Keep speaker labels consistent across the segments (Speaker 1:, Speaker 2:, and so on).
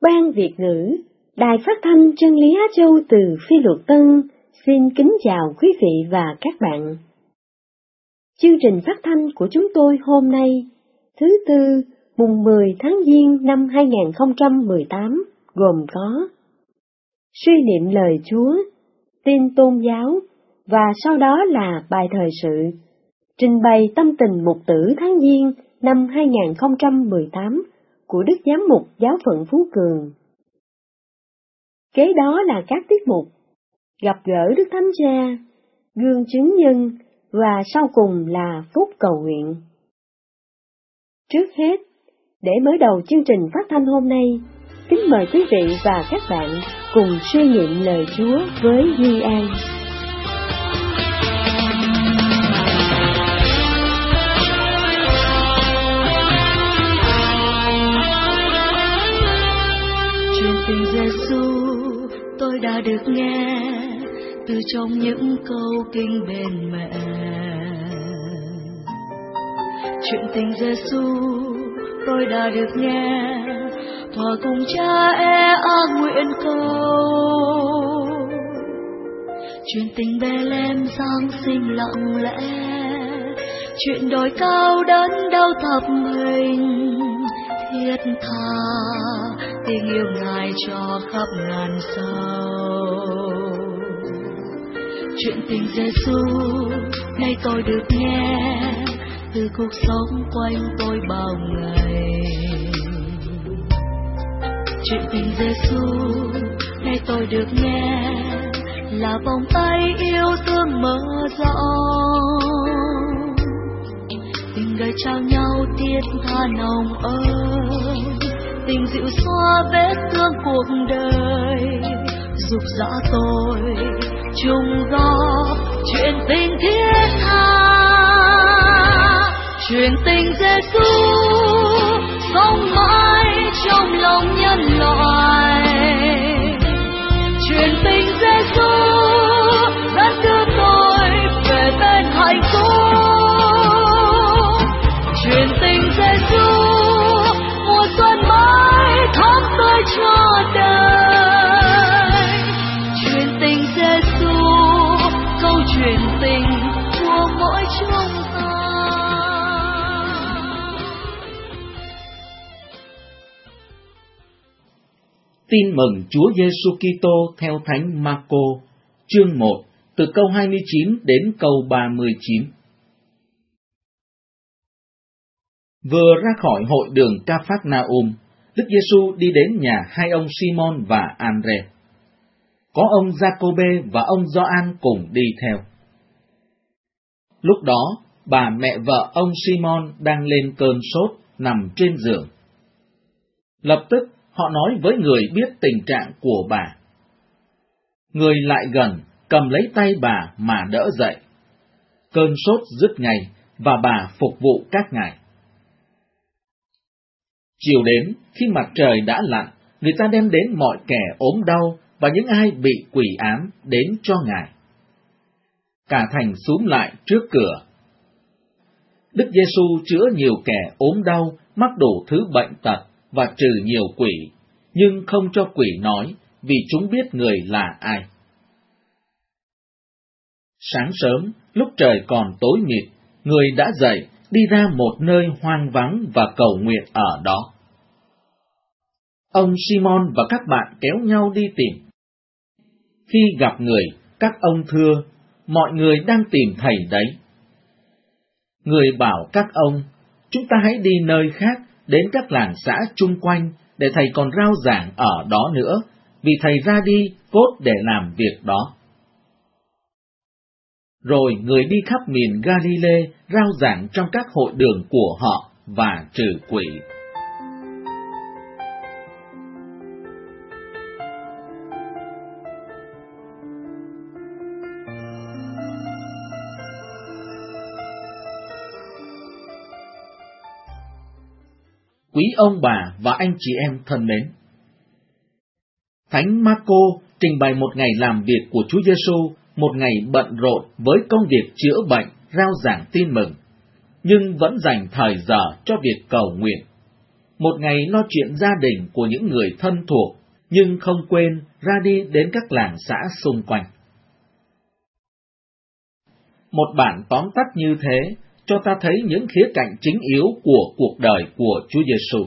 Speaker 1: Ban Việt ngữ, Đài Phát thanh Chân lý Á Châu từ Phi Luật Tân xin kính chào quý vị và các bạn. Chương trình phát thanh của chúng tôi hôm nay, thứ Tư, mùng 10 tháng Giêng năm 2018, gồm có suy niệm lời Chúa, tin tôn giáo, và sau đó là bài thời sự, trình bày tâm tình mục tử tháng Giêng năm 2018 của Đức Giám mục Giáo phận Phú Cường. Kế đó là các tiết mục gặp gỡ Đức Thánh Cha, gương chứng nhân, và sau cùng là phút cầu nguyện. Trước hết, để mở đầu chương trình phát thanh hôm nay, kính mời quý vị và các bạn cùng suy niệm lời Chúa với Duy An.
Speaker 2: Chuyện tình Giêsu tôi đã được nghe từ trong những câu kinh bên mẹ. Chuyện tình Giêsu tôi đã được nghe, hòa cùng cha nguyện cầu. Chuyện tình Bethlehem Giáng sinh lặng lẽ, chuyện đồi cao đớn đau thập hình, thiết tha tình yêu Ngài cho khắp ngàn sao. Chuyện tình Giêsu nay tôi được nghe từ cuộc sống quanh tôi bao ngày. Chuyện tình Giêsu nay tôi được nghe là vòng tay yêu thương mở rộng, tình người trao nhau thiết tha nồng ấm, tình dịu xoa vết thương cuộc đời, dục dã tôi chung góp chuyện tình thiết tha. Chuyện tình Giêsu sống mãi trong lòng nhân loại. Chuyện tình Giêsu đã đưa tôi về bên hạnh phúc. Chuyện tình Giêsu mùa xuân mãi thắm tươi cho đời. Chuyện tình Giêsu câu chuyện tình của mỗi chúng ta.
Speaker 3: Tin mừng Chúa Giêsu Kitô theo Thánh Marco, chương 1, từ câu 29 đến câu 39. Vừa ra khỏi hội đường Ca-phác-na-um, Đức Giêsu đi đến nhà hai ông Simon và An-rê. Có ông Gia-cô-bê và ông Gioan cùng đi theo. Lúc đó, bà mẹ vợ ông Simon đang lên cơn sốt, nằm trên giường. Lập tức, họ nói với người biết tình trạng của bà. Người lại gần, cầm lấy tay bà mà đỡ dậy. Cơn sốt dứt ngay, và bà phục vụ các ngài. Chiều đến, khi mặt trời đã lặn, người ta đem đến mọi kẻ ốm đau và những ai bị quỷ ám đến cho ngài. Cả thành xúm lại trước cửa. Đức Giêsu chữa nhiều kẻ ốm đau, mắc đủ thứ bệnh tật và trừ nhiều quỷ, nhưng không cho quỷ nói, vì chúng biết người là ai. Sáng sớm, lúc trời còn tối mịt, người đã dậy, đi ra một nơi hoang vắng và cầu nguyện ở đó. Ông Simon và các bạn kéo nhau đi tìm. Khi gặp người, các ông thưa, mọi người đang tìm thầy đấy. Người bảo các ông, chúng ta hãy đi nơi khác, đến các làng xã chung quanh, để thầy còn rao giảng ở đó nữa, vì thầy ra đi cốt để làm việc đó. Rồi người đi khắp miền Galilee, rao giảng trong các hội đường của họ và trừ quỷ. Quý ông bà và anh chị em thân mến, Thánh Marco trình bày một ngày làm việc của Chúa Giêsu, một ngày bận rộn với công việc chữa bệnh, rao giảng tin mừng, nhưng vẫn dành thời giờ cho việc cầu nguyện. một ngày lo chuyện gia đình của những người thân thuộc, nhưng không quên ra đi đến các làng xã xung quanh. Một bản tóm tắt như thế cho ta thấy những khía cạnh chính yếu của cuộc đời của Chúa Giêsu.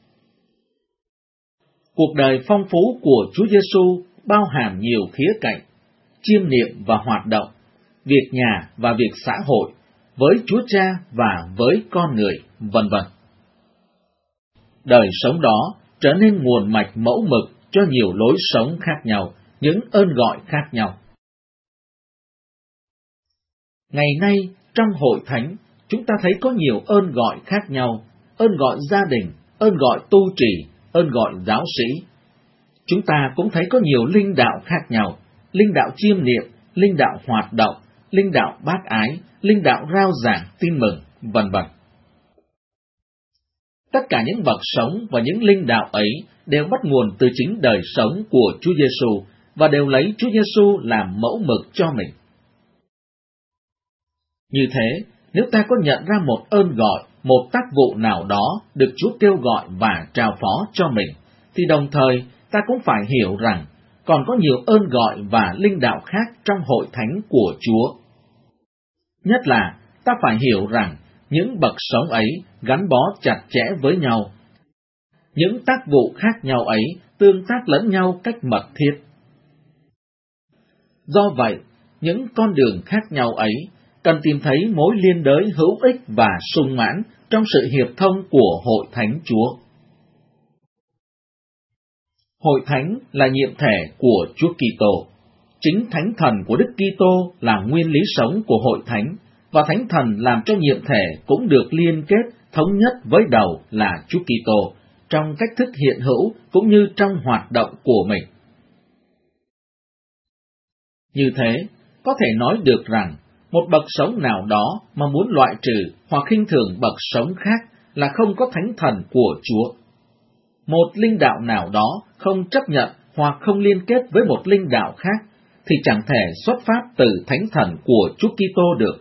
Speaker 3: Cuộc đời phong phú của Chúa Giêsu bao hàm nhiều khía cạnh, chiêm niệm và hoạt động, việc nhà và việc xã hội, với Chúa Cha và với con người, vân vân. Đời sống đó trở nên nguồn mạch mẫu mực cho nhiều lối sống khác nhau, những ơn gọi khác nhau. Ngày nay, trong hội thánh, chúng ta thấy có nhiều ơn gọi khác nhau, ơn gọi gia đình, ơn gọi tu trì, ơn gọi giáo sĩ. Chúng ta cũng thấy có nhiều linh đạo khác nhau, linh đạo chiêm niệm, linh đạo hoạt động, linh đạo bác ái, linh đạo rao giảng tin mừng, vân vân. Tất cả những bậc sống và những linh đạo ấy đều bắt nguồn từ chính đời sống của Chúa Giêsu và đều lấy Chúa Giêsu làm mẫu mực cho mình. Như thế, nếu ta có nhận ra một ơn gọi, một tác vụ nào đó được Chúa kêu gọi và trao phó cho mình, thì đồng thời ta cũng phải hiểu rằng còn có nhiều ơn gọi và linh đạo khác trong hội thánh của Chúa. Nhất là ta phải hiểu rằng những bậc sống ấy gắn bó chặt chẽ với nhau. Những tác vụ khác nhau ấy tương tác lẫn nhau cách mật thiết. Do vậy, những con đường khác nhau ấy cần tìm thấy mối liên đới hữu ích và sung mãn trong sự hiệp thông của hội thánh Chúa. Hội thánh là nhiệm thể của Chúa Kitô. Chính Thánh Thần của Đức Kitô là nguyên lý sống của hội thánh, và Thánh Thần làm cho nhiệm thể cũng được liên kết thống nhất với đầu là Chúa Kitô trong cách thức hiện hữu cũng như trong hoạt động của mình. Như thế, có thể nói được rằng một bậc sống nào đó mà muốn loại trừ hoặc khinh thường bậc sống khác là không có Thánh Thần của Chúa. Một linh đạo nào đó không chấp nhận hoặc không liên kết với một linh đạo khác thì chẳng thể xuất phát từ Thánh Thần của Chúa Kitô được.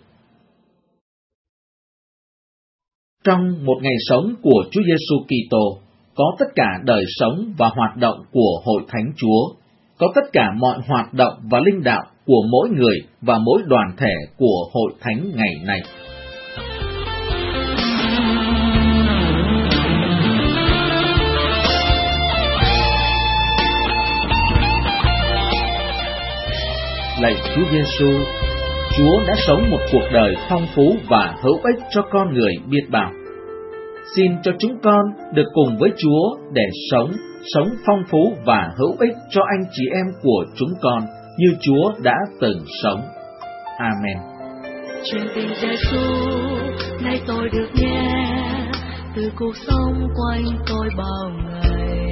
Speaker 3: Trong một ngày sống của Chúa Giêsu Kitô, có tất cả đời sống và hoạt động của hội thánh Chúa, có tất cả mọi hoạt động và linh đạo của mỗi người và mỗi đoàn thể của hội thánh ngày nay. Lạy Chúa Giêsu, Chúa đã sống một cuộc đời phong phú và hữu ích cho con người biết bao. Xin cho chúng con được cùng với Chúa để sống phong phú và hữu ích cho anh chị em của chúng con như Chúa đã từng sống. Amen.
Speaker 2: Chuyện tình Giêsu nay tôi được nghe từ cuộc sống quanh tôi bao ngày.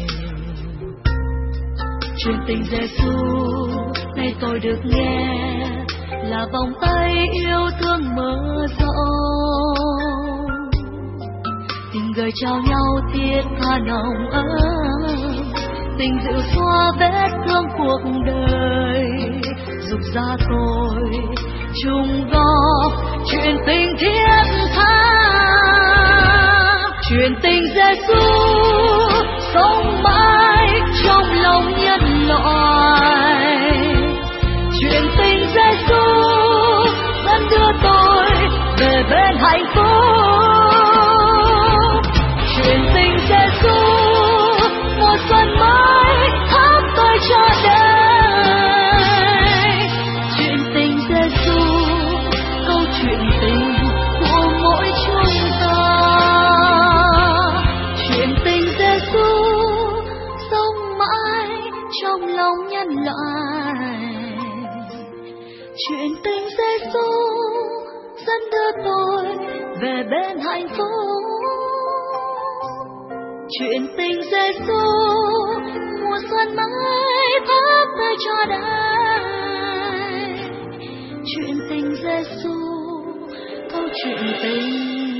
Speaker 2: Chuyện tình Giêsu nay tôi được nghe là vòng tay yêu thương mở rộng, tình người trao nhau thiết tha nồng ấm, tình dịu xoa vết thương cuộc đời, dục ra tôi chung góp chuyện tình thiết tha, chuyện tình Giêsu sống mãi trong lòng nhân loại, chuyện tình Giêsu dẫn đưa tôi về bên hạnh phúc, chuyện tình Giêsu mùa xuân mới thắp tôi cho đời, chuyện tình Giêsu câu chuyện tình của mỗi chúng ta, chuyện tình Giêsu sống mãi trong lòng nhân loại, chuyện tình Giêsu dẫn đưa tôi về bên hạnh phúc, chuyện tình Giêsu mùa xuân mới thắp tôi cho đời, chuyện tình Giêsu câu chuyện tình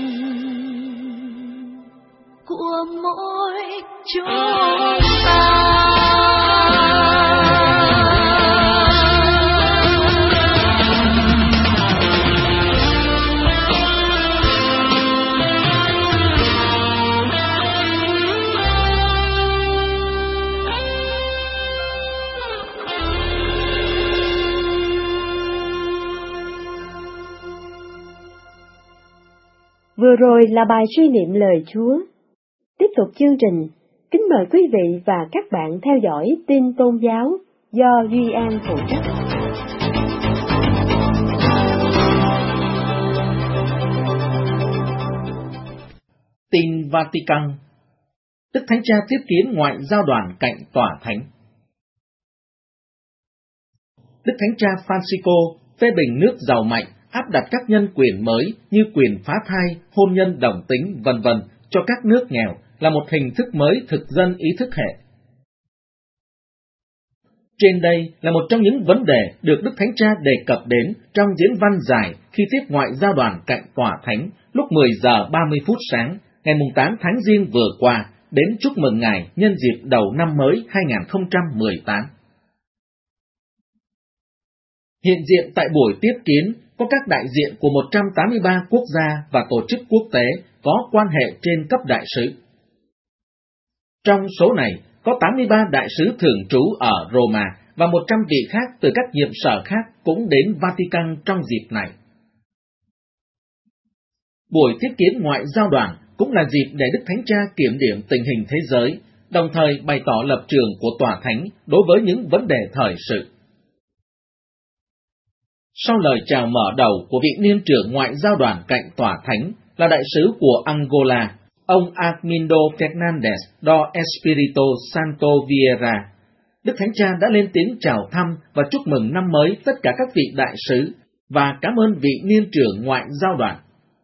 Speaker 2: của mỗi chúng ta.
Speaker 1: Vừa rồi là bài suy niệm lời Chúa. Tiếp tục chương trình, kính mời quý vị và các bạn theo dõi tin tôn giáo do Duy An phụ trách.
Speaker 3: Tin Vatican. Đức Thánh Cha tiếp kiến ngoại giao đoàn cạnh tòa thánh. Đức Thánh Cha Francisco phê bình nước giàu mạnh áp đặt các nhân quyền mới như quyền phá thai, hôn nhân đồng tính, v.v. cho các nước nghèo là một hình thức mới thực dân ý thức hệ. Trên đây là một trong những vấn đề được Đức Thánh Cha đề cập đến trong diễn văn dài khi tiếp ngoại giao đoàn cạnh tòa thánh lúc 10 giờ 30 phút sáng, ngày 8 tháng Giêng vừa qua, đến chúc mừng Ngài nhân dịp đầu năm mới 2018. Hiện diện tại buổi tiếp kiến có các đại diện của 183 quốc gia và tổ chức quốc tế có quan hệ trên cấp đại sứ. Trong số này có 83 đại sứ thường trú ở Roma và 100 vị khác từ các nhiệm sở khác cũng đến Vatican trong dịp này. Buổi tiếp kiến ngoại giao đoàn cũng là dịp để Đức Thánh Cha kiểm điểm tình hình thế giới, đồng thời bày tỏ lập trường của tòa thánh đối với những vấn đề thời sự. Sau lời chào mở đầu của vị niên trưởng ngoại giao đoàn cạnh tòa thánh là đại sứ của Angola, ông Armindo Fernandes do Espírito Santo Vieira, Đức Thánh Cha đã lên tiếng chào thăm và chúc mừng năm mới tất cả các vị đại sứ và cảm ơn vị niên trưởng ngoại giao đoàn.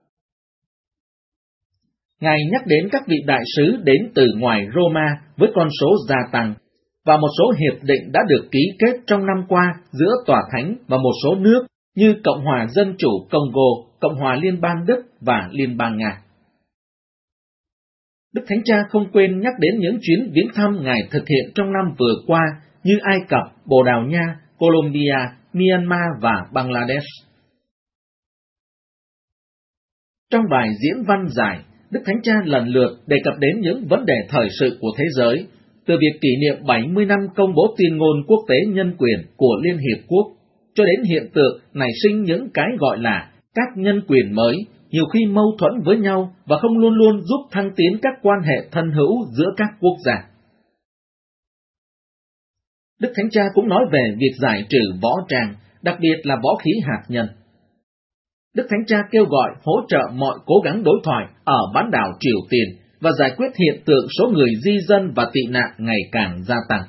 Speaker 3: Ngài nhắc đến các vị đại sứ đến từ ngoài Roma với con số gia tăng, và một số hiệp định đã được ký kết trong năm qua giữa tòa thánh và một số nước như Cộng hòa Dân chủ Congo, Cộng hòa Liên bang Đức và Liên bang Nga. Đức Thánh Cha không quên nhắc đến những chuyến viếng thăm Ngài thực hiện trong năm vừa qua như Ai Cập, Bồ Đào Nha, Colombia, Myanmar và Bangladesh. Trong bài diễn văn dài, Đức Thánh Cha lần lượt đề cập đến những vấn đề thời sự của thế giới, từ việc kỷ niệm 70 năm công bố tuyên ngôn quốc tế nhân quyền của Liên Hiệp Quốc, cho đến hiện tượng nảy sinh những cái gọi là các nhân quyền mới, nhiều khi mâu thuẫn với nhau và không luôn luôn giúp thăng tiến các quan hệ thân hữu giữa các quốc gia. Đức Thánh Cha cũng nói về việc giải trừ võ trang, đặc biệt là võ khí hạt nhân. Đức Thánh Cha kêu gọi hỗ trợ mọi cố gắng đối thoại ở bán đảo Triều Tiên và giải quyết hiện tượng số người di dân và tị nạn ngày càng gia tăng.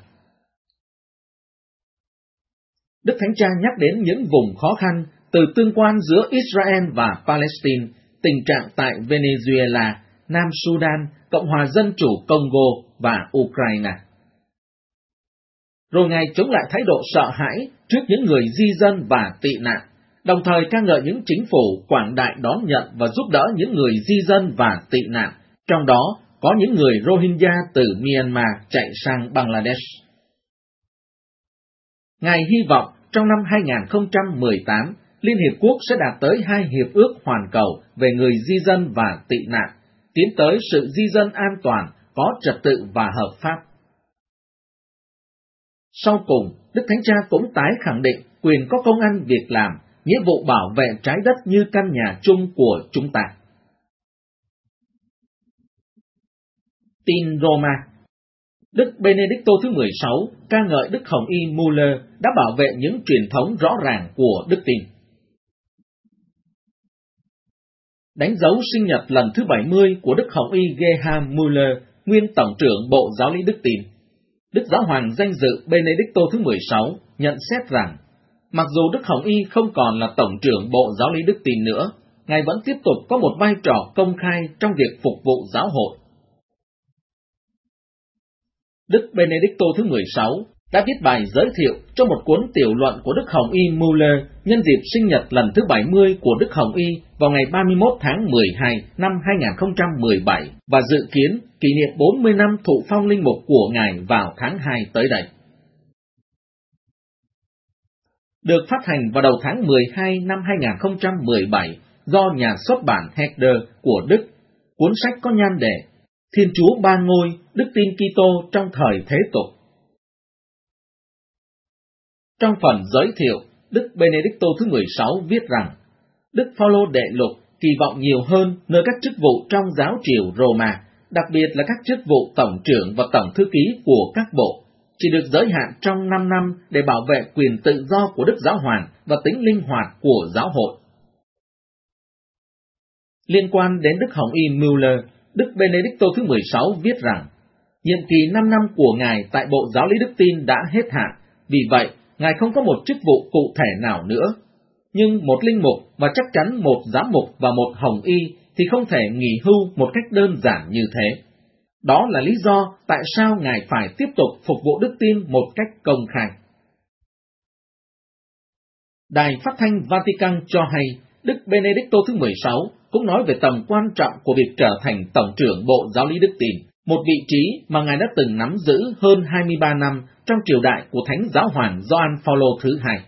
Speaker 3: Đức Thánh Cha nhắc đến những vùng khó khăn từ tương quan giữa Israel và Palestine, tình trạng tại Venezuela, Nam Sudan, Cộng hòa Dân chủ Congo và Ukraine. Rồi Ngài chống lại thái độ sợ hãi trước những người di dân và tị nạn, đồng thời ca ngợi những chính phủ quảng đại đón nhận và giúp đỡ những người di dân và tị nạn, trong đó có những người Rohingya từ Myanmar chạy sang Bangladesh. Ngài hy vọng trong năm 2018, Liên Hiệp Quốc sẽ đạt tới 2 hiệp ước hoàn cầu về người di dân và tị nạn, tiến tới sự di dân an toàn, có trật tự và hợp pháp. Sau cùng, Đức Thánh Cha cũng tái khẳng định quyền có công ăn việc làm, nghĩa vụ bảo vệ trái đất như căn nhà chung của chúng ta. Tin Roma. Đức Benedicto thứ 16 ca ngợi Đức Hồng Y Muller đã bảo vệ những truyền thống rõ ràng của đức tin. Đánh dấu sinh nhật lần thứ 70 của Đức Hồng Y Gerhard Muller, nguyên Tổng trưởng Bộ Giáo lý Đức tin, Đức Giáo hoàng danh dự Benedicto thứ 16 nhận xét rằng, mặc dù Đức Hồng Y không còn là Tổng trưởng Bộ Giáo lý Đức tin nữa, Ngài vẫn tiếp tục có một vai trò công khai trong việc phục vụ giáo hội. Đức Benedicto thứ 16 đã viết bài giới thiệu cho một cuốn tiểu luận của Đức Hồng Y Muller nhân dịp sinh nhật lần thứ 70 của Đức Hồng Y vào ngày 31 tháng 12 năm 2017 và dự kiến kỷ niệm 40 năm thụ phong linh mục của Ngài vào tháng 2 tới đây. Được phát hành vào đầu tháng 12 năm 2017 do nhà xuất bản Herder của Đức, cuốn sách có nhan đề Thiên Chúa Ba Ngôi, Đức tin Kitô trong thời thế tục. Trong phần giới thiệu, Đức Benedicto thứ 16 viết rằng, Đức Phaolô Đệ Lục kỳ vọng nhiều hơn nơi các chức vụ trong giáo triều Roma, đặc biệt là các chức vụ tổng trưởng và tổng thư ký của các bộ, chỉ được giới hạn trong 5 năm để bảo vệ quyền tự do của Đức Giáo Hoàng và tính linh hoạt của giáo hội. Liên quan đến Đức Hồng Y Müller, Đức Benedicto thứ 16 viết rằng, nhiệm kỳ 5 năm của Ngài tại Bộ Giáo lý Đức tin đã hết hạn, vì vậy Ngài không có một chức vụ cụ thể nào nữa. Nhưng một linh mục và chắc chắn một giám mục và một hồng y thì không thể nghỉ hưu một cách đơn giản như thế. Đó là lý do tại sao Ngài phải tiếp tục phục vụ đức tin một cách công khai. Đài Phát thanh Vatican cho hay, Đức Benedicto thứ 16 cũng nói về tầm quan trọng của việc trở thành Tổng trưởng Bộ Giáo lý Đức tin, một vị trí mà Ngài đã từng nắm giữ hơn 23 năm trong triều đại của Thánh Giáo hoàng Gioan Phaolô thứ hai.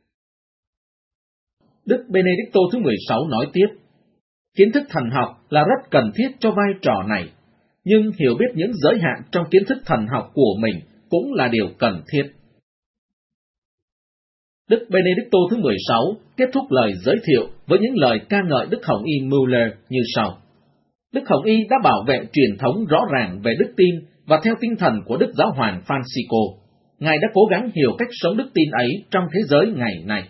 Speaker 3: Đức Benedicto thứ 16 nói tiếp, kiến thức thần học là rất cần thiết cho vai trò này, nhưng hiểu biết những giới hạn trong kiến thức thần học của mình cũng là điều cần thiết. Đức Benedicto thứ 16 kết thúc lời giới thiệu với những lời ca ngợi Đức Hồng Y Müller như sau. Đức Hồng Y đã bảo vệ truyền thống rõ ràng về đức tin và theo tinh thần của Đức Giáo hoàng Francisco, Ngài đã cố gắng hiểu cách sống đức tin ấy trong thế giới ngày nay.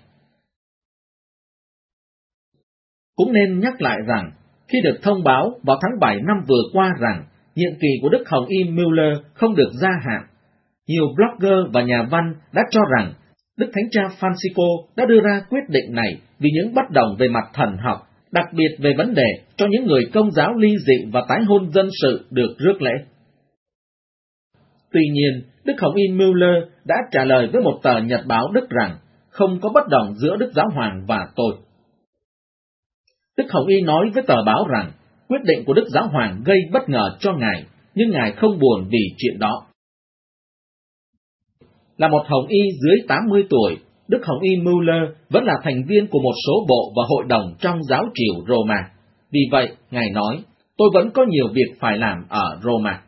Speaker 3: Cũng nên nhắc lại rằng, khi được thông báo vào tháng 7 năm vừa qua rằng nhiệm kỳ của Đức Hồng Y Müller không được gia hạn, nhiều blogger và nhà văn đã cho rằng Đức Thánh Cha Francisco đã đưa ra quyết định này vì những bất đồng về mặt thần học, đặc biệt về vấn đề cho những người Công giáo ly dị và tái hôn dân sự được rước lễ. Tuy nhiên, Đức Hồng Y Müller đã trả lời với một tờ nhật báo Đức rằng không có bất đồng giữa Đức Giáo hoàng và tôi. Đức Hồng Y nói với tờ báo rằng quyết định của Đức Giáo hoàng gây bất ngờ cho Ngài, nhưng Ngài không buồn vì chuyện đó. Là một Hồng Y dưới 80 tuổi, Đức Hồng Y Müller vẫn là thành viên của một số bộ và hội đồng trong giáo triều Roma. Vì vậy, Ngài nói, tôi vẫn có nhiều việc phải làm ở Roma.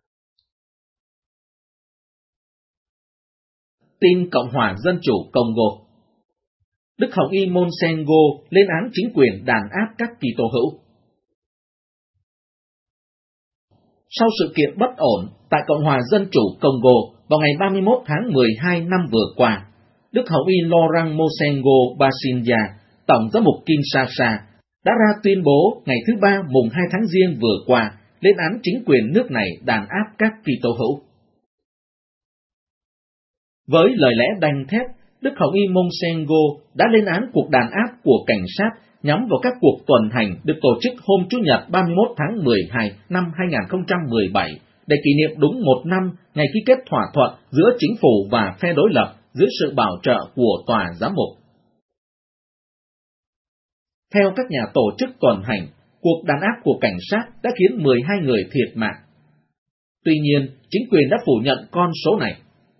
Speaker 3: Tin Cộng hòa Dân chủ Congo. Đức Hồng Y Monsengo lên án chính quyền đàn áp các Kitô hữu. Sau sự kiện bất ổn tại Cộng hòa Dân chủ Congo vào ngày 31 tháng 12 năm vừa qua, Đức Hồng Y Laurent Monsengo Basinja, Tổng giám mục Kinshasa, đã ra tuyên bố ngày thứ Ba mùng 2 tháng Giêng vừa qua lên án chính quyền nước này đàn áp các Kitô hữu. Với lời lẽ đanh thép, Đức Hồng Y Monsengo đã lên án cuộc đàn áp của cảnh sát nhắm vào các cuộc tuần hành được tổ chức hôm Chủ nhật 31 tháng 12 năm 2017 để kỷ niệm đúng 1 năm ngày ký kết thỏa thuận giữa chính phủ và phe đối lập dưới sự bảo trợ của tòa giám mục. Theo các nhà tổ chức tuần hành, cuộc đàn áp của cảnh sát đã khiến 12 người thiệt mạng. Tuy nhiên, chính quyền đã phủ nhận con số này.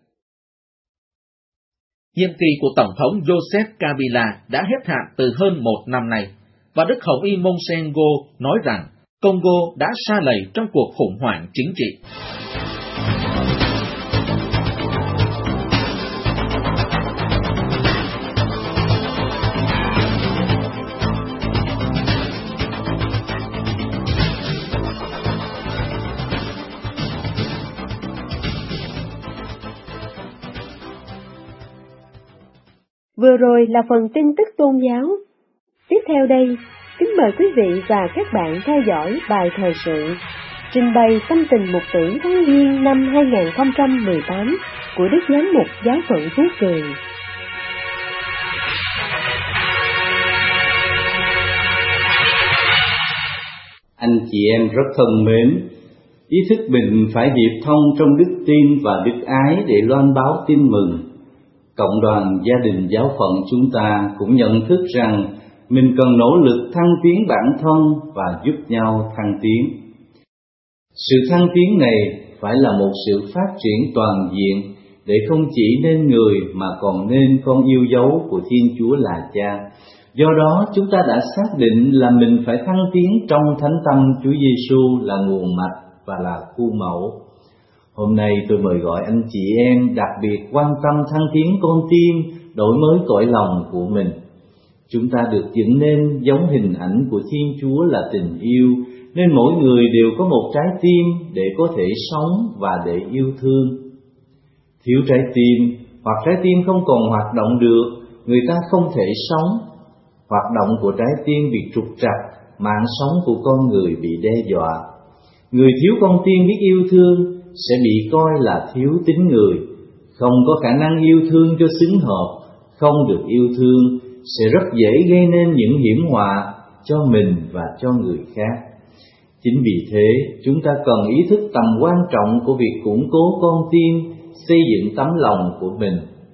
Speaker 3: Nhiệm kỳ của Tổng thống Joseph Kabila đã hết hạn từ hơn 1 năm nay, và Đức Hồng Y Monsengo nói rằng Congo đã sa lầy trong cuộc khủng hoảng chính trị.
Speaker 1: Vừa rồi là phần tin tức tôn giáo. Tiếp theo đây, kính mời quý vị và các bạn theo dõi bài thời sự trình bày tâm tình mục tử tháng Giêng năm 2018 của Đức Giám mục Giáo phận Phú Cường.
Speaker 4: Anh chị em rất thân mến, ý thức mình phải hiệp thông trong đức tin và đức ái để loan báo tin mừng. Cộng đoàn gia đình giáo phận chúng ta cũng nhận thức rằng mình cần nỗ lực thăng tiến bản thân và giúp nhau thăng tiến. Sự thăng tiến này phải là một sự phát triển toàn diện để không chỉ nên người mà còn nên con yêu dấu của Thiên Chúa là Cha. Do đó chúng ta đã xác định là mình phải thăng tiến trong thánh tâm Chúa Giêsu là nguồn mạch và là khuôn mẫu. Hôm nay tôi mời gọi anh chị em đặc biệt quan tâm thăng tiến con tim, đổi mới cõi lòng của mình. Chúng ta được dựng nên giống hình ảnh của Thiên Chúa là tình yêu, nên mỗi người đều có một trái tim để có thể sống và để yêu thương. Thiếu trái tim hoặc trái tim không còn hoạt động được, người ta không thể sống. Hoạt động của trái tim bị trục trặc, mạng sống của con người bị đe dọa. Người thiếu con tim biết yêu thương sẽ bị coi là thiếu tính người, không có khả năng yêu thương cho xứng hợp, không được yêu thương sẽ rất dễ gây nên những hiểm họa cho mình và cho người khác. Chính vì thế, chúng ta cần ý thức tầm quan trọng của việc củng cố con tim, xây dựng tấm lòng của mình.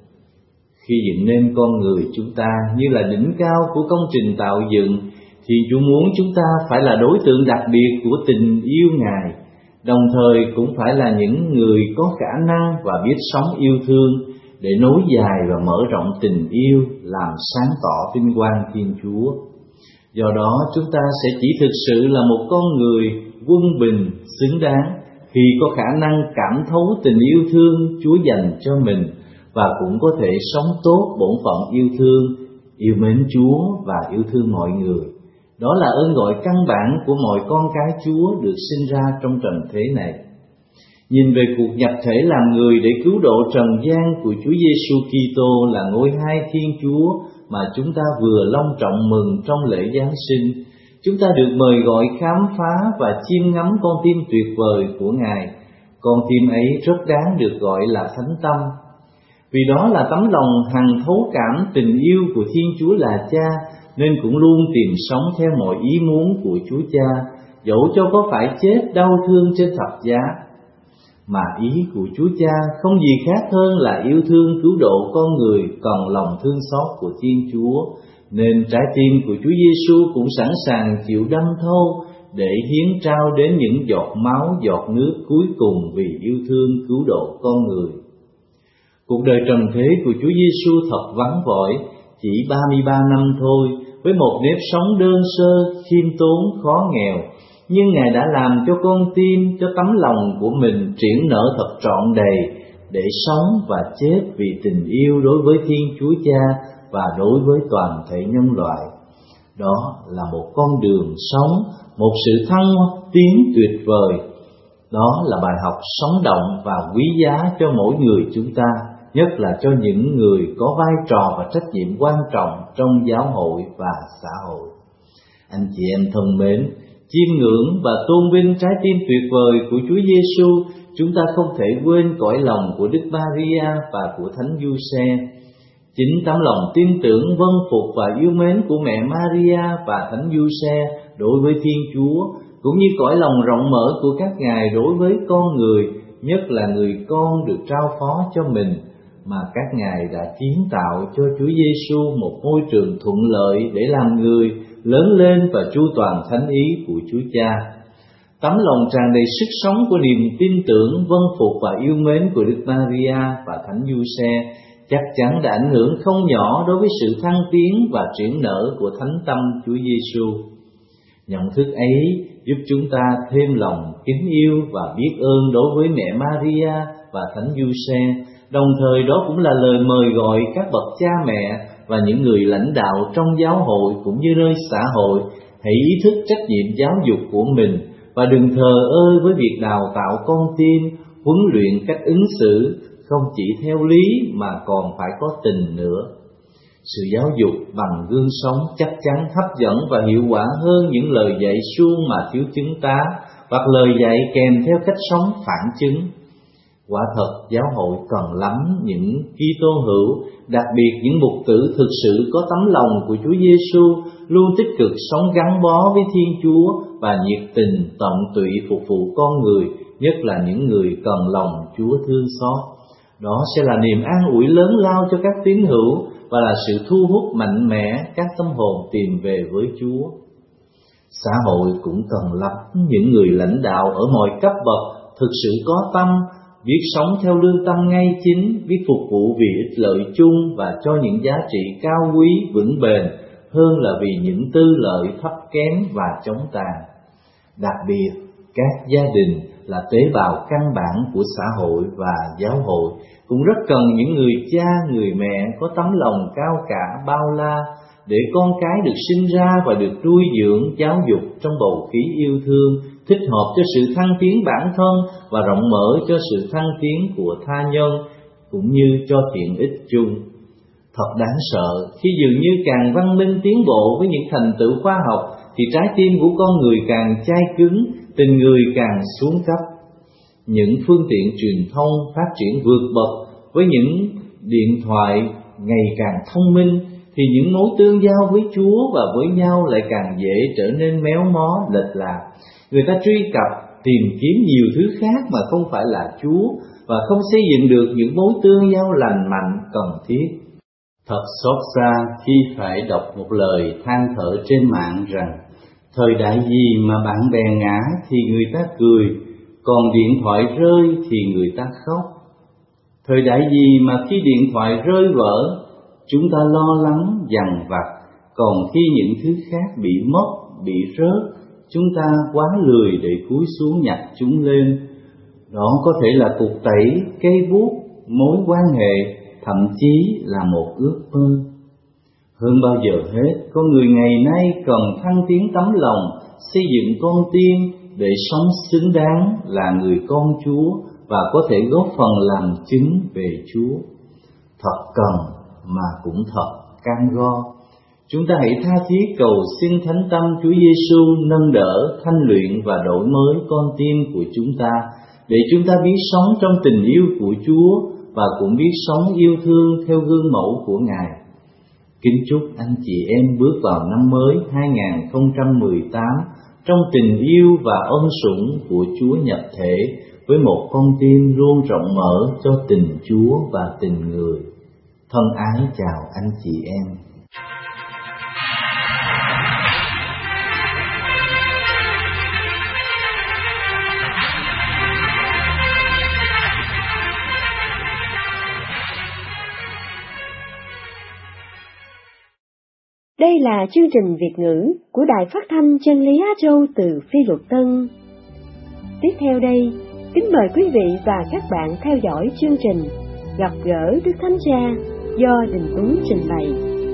Speaker 4: Khi dựng nên con người chúng ta như là đỉnh cao của công trình tạo dựng, thì Chúa muốn chúng ta phải là đối tượng đặc biệt của tình yêu Ngài, đồng thời cũng phải là những người có khả năng và biết sống yêu thương để nối dài và mở rộng tình yêu, làm sáng tỏ vinh quang Thiên Chúa. Do đó chúng ta sẽ chỉ thực sự là một con người quân bình, xứng đáng khi có khả năng cảm thấu tình yêu thương Chúa dành cho mình, và cũng có thể sống tốt bổn phận yêu thương, yêu mến Chúa và yêu thương mọi người. Đó là ơn gọi căn bản của mọi con cái Chúa được sinh ra trong trần thế này. Nhìn về cuộc nhập thể làm người để cứu độ trần gian của Chúa Giêsu Kitô là ngôi hai Thiên Chúa mà chúng ta vừa long trọng mừng trong lễ Giáng sinh, chúng ta được mời gọi khám phá và chiêm ngắm con tim tuyệt vời của Ngài. Con tim ấy rất đáng được gọi là thánh tâm, vì đó là tấm lòng hằng thấu cảm tình yêu của Thiên Chúa là Cha, nên cũng luôn tìm sống theo mọi ý muốn của Chúa Cha, dẫu cho có phải chết đau thương trên thập giá. Mà ý của Chúa Cha không gì khác hơn là yêu thương cứu độ con người cần lòng thương xót của Thiên Chúa, nên trái tim của Chúa Giêsu cũng sẵn sàng chịu đâm thâu để hiến trao đến những giọt máu giọt nước cuối cùng vì yêu thương cứu độ con người. Cuộc đời trần thế của Chúa Giêsu thật vắng vỏi, chỉ 33 năm thôi, với một nếp sống đơn sơ, khiêm tốn, khó nghèo, nhưng Ngài đã làm cho con tim, cho tấm lòng của mình triển nở thật trọn đầy để sống và chết vì tình yêu đối với Thiên Chúa Cha và đối với toàn thể nhân loại. Đó là một con đường sống, một sự thăng tiến tuyệt vời. Đó là bài học sống động và quý giá cho mỗi người chúng ta, nhất là cho những người có vai trò và trách nhiệm quan trọng trong giáo hội và xã hội. Anh chị em thân mến, chiêm ngưỡng và tôn vinh trái tim tuyệt vời của Chúa Giêsu, chúng ta không thể quên cõi lòng của Đức Maria và của Thánh Giuse. Chính tấm lòng tin tưởng, vâng phục và yêu mến của mẹ Maria và Thánh Giuse đối với Thiên Chúa, cũng như cõi lòng rộng mở của các ngài đối với con người, nhất là người con được trao phó cho mình, mà các ngài đã kiến tạo cho Chúa Giêsu một môi trường thuận lợi để làm người lớn lên và chu toàn thánh ý của Chúa Cha. Tấm lòng tràn đầy sức sống của niềm tin tưởng, vâng phục và yêu mến của Đức Maria và Thánh Giuse chắc chắn đã ảnh hưởng không nhỏ đối với sự thăng tiến và triển nở của thánh tâm Chúa Giêsu. Nhận thức ấy giúp chúng ta thêm lòng kính yêu và biết ơn đối với mẹ Maria và Thánh Giuse. Đồng thời đó cũng là lời mời gọi các bậc cha mẹ và những người lãnh đạo trong giáo hội cũng như nơi xã hội hãy ý thức trách nhiệm giáo dục của mình và đừng thờ ơ với việc đào tạo con tim, huấn luyện cách ứng xử không chỉ theo lý mà còn phải có tình nữa. Sự giáo dục bằng gương sống chắc chắn hấp dẫn và hiệu quả hơn những lời dạy suông mà thiếu chứng tá, hoặc lời dạy kèm theo cách sống phản chứng. Quả thật giáo hội cần lắm những Kitô hữu, đặc biệt những mục tử thực sự có tấm lòng của Chúa Giêsu, luôn tích cực sống gắn bó với Thiên Chúa và nhiệt tình tận tụy phục vụ con người, nhất là những người cần lòng Chúa thương xót. Đó sẽ là niềm an ủi lớn lao cho các tín hữu và là sự thu hút mạnh mẽ các tâm hồn tìm về với Chúa. Xã hội cũng cần lắm những người lãnh đạo ở mọi cấp bậc thực sự có tâm, biết sống theo lương tâm ngay chính, biết phục vụ vì ích lợi chung và cho những giá trị cao quý vững bền hơn là vì những tư lợi thấp kém và chống tàn. Đặc biệt, các gia đình là tế bào căn bản của xã hội và giáo hội, cũng rất cần những người cha, người mẹ có tấm lòng cao cả bao la, để con cái được sinh ra và được nuôi dưỡng, giáo dục trong bầu khí yêu thương, thích hợp cho sự thăng tiến bản thân và rộng mở cho sự thăng tiến của tha nhân, cũng như cho tiện ích chung. Thật đáng sợ khi dường như càng văn minh tiến bộ với những thành tựu khoa học thì trái tim của con người càng chai cứng, tình người càng xuống cấp. Những phương tiện truyền thông phát triển vượt bậc với những điện thoại ngày càng thông minh thì những mối tương giao với Chúa và với nhau lại càng dễ trở nên méo mó, lệch lạc. Người ta truy cập, tìm kiếm nhiều thứ khác mà không phải là Chúa và không xây dựng được những mối tương giao lành mạnh cần thiết. Thật xót xa khi phải đọc một lời than thở trên mạng rằng thời đại gì mà bạn bè ngã thì người ta cười, còn điện thoại rơi thì người ta khóc. Thời đại gì mà khi điện thoại rơi vỡ, chúng ta lo lắng dằn vặt, còn khi những thứ khác bị mất, bị rớt, chúng ta quá lười để cúi xuống nhặt chúng lên. Đó có thể là cuộc tẩy, cây bút, mối quan hệ, thậm chí là một ước mơ. Hơn bao giờ hết, con người ngày nay cần thăng tiến tấm lòng, xây dựng con tim để sống xứng đáng là người con Chúa và có thể góp phần làm chứng về Chúa. Thật cần mà cũng thật cam go. Chúng ta hãy tha thiết cầu xin Thánh Tâm Chúa Giêsu nâng đỡ, thanh luyện và đổi mới con tim của chúng ta, để chúng ta biết sống trong tình yêu của Chúa và cũng biết sống yêu thương theo gương mẫu của Ngài. Kính chúc anh chị em bước vào năm mới 2018 trong tình yêu và ân sủng của Chúa nhập thể, với một con tim luôn rộng mở cho tình Chúa và tình người. Thân ái chào anh chị em.
Speaker 1: Đây là chương trình Việt ngữ của Đài Phát thanh Chân lý Á Châu từ Phi Luật Tân. Tiếp theo đây, kính mời quý vị và các bạn theo dõi chương trình Gặp gỡ Đức Thánh Cha do Đình Tuấn trình bày.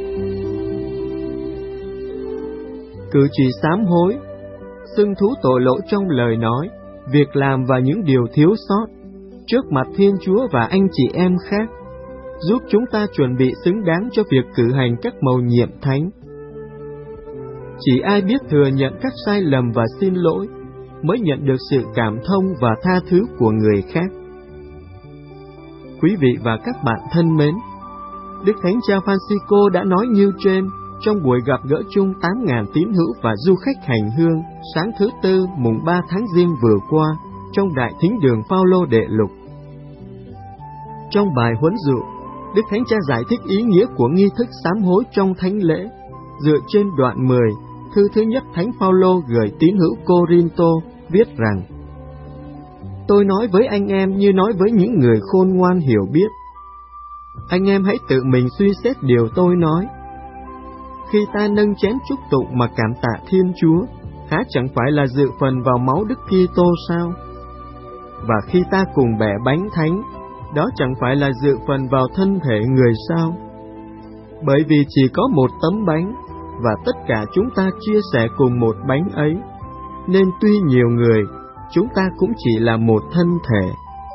Speaker 5: Cử chỉ sám hối, xưng thú tội lỗi trong lời nói, việc làm và những điều thiếu sót trước mặt Thiên Chúa và anh chị em khác, giúp chúng ta chuẩn bị xứng đáng cho việc cử hành các mầu nhiệm thánh. Chỉ ai biết thừa nhận các sai lầm và xin lỗi mới nhận được sự cảm thông và tha thứ của người khác. Quý vị và các bạn thân mến, Đức Thánh Cha Francisco đã nói như trên trong buổi gặp gỡ chung 8.000 tín hữu và du khách hành hương sáng thứ Tư mùng 3 tháng Giêng vừa qua trong Đại Thính đường Phaolô Đệ Lục. Trong bài huấn dụ, Đức Thánh Cha giải thích ý nghĩa của nghi thức sám hối trong thánh lễ, dựa trên đoạn 10, thư thứ nhất Thánh Phaolô gửi tín hữu Cô-rin-tô, viết rằng: Tôi nói với anh em như nói với những người khôn ngoan hiểu biết. Anh em hãy tự mình suy xét điều tôi nói. Khi ta nâng chén chúc tụng mà cảm tạ Thiên Chúa, há chẳng phải là dự phần vào máu Đức Kitô sao? Và khi ta cùng bẻ bánh thánh, đó chẳng phải là dự phần vào thân thể người sao? Bởi vì chỉ có một tấm bánh, và tất cả chúng ta chia sẻ cùng một bánh ấy, nên tuy nhiều người, chúng ta cũng chỉ là một thân thể.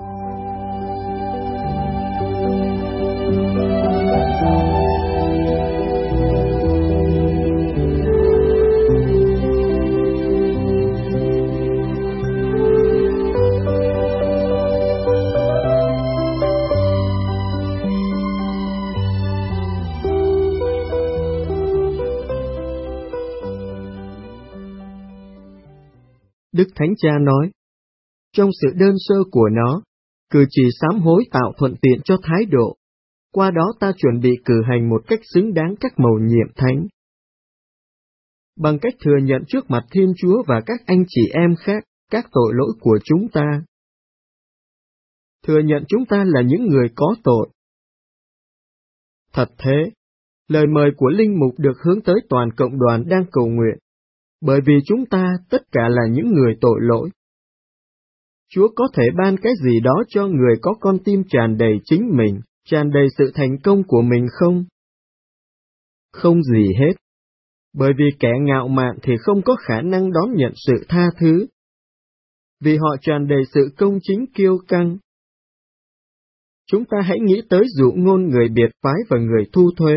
Speaker 5: Đức Thánh Cha nói, trong sự đơn sơ của nó, cử chỉ sám hối tạo thuận tiện cho thái độ, qua đó ta chuẩn bị cử hành một cách xứng đáng các mầu nhiệm thánh. Bằng cách thừa nhận trước mặt Thiên Chúa và các anh chị em khác các tội lỗi của chúng ta. Thừa nhận chúng ta là những người có tội. Thật thế, lời mời của Linh Mục được hướng tới toàn cộng đoàn đang cầu nguyện, bởi vì chúng ta tất cả là những người tội lỗi. Chúa có thể ban cái gì đó cho người có con tim tràn đầy chính mình, tràn đầy sự thành công của mình không? Không gì hết. Bởi vì kẻ ngạo mạn thì không có khả năng đón nhận sự tha thứ. Vì họ tràn đầy sự công chính kiêu căng. Chúng ta hãy nghĩ tới dụ ngôn người biệt phái và người thu thuế.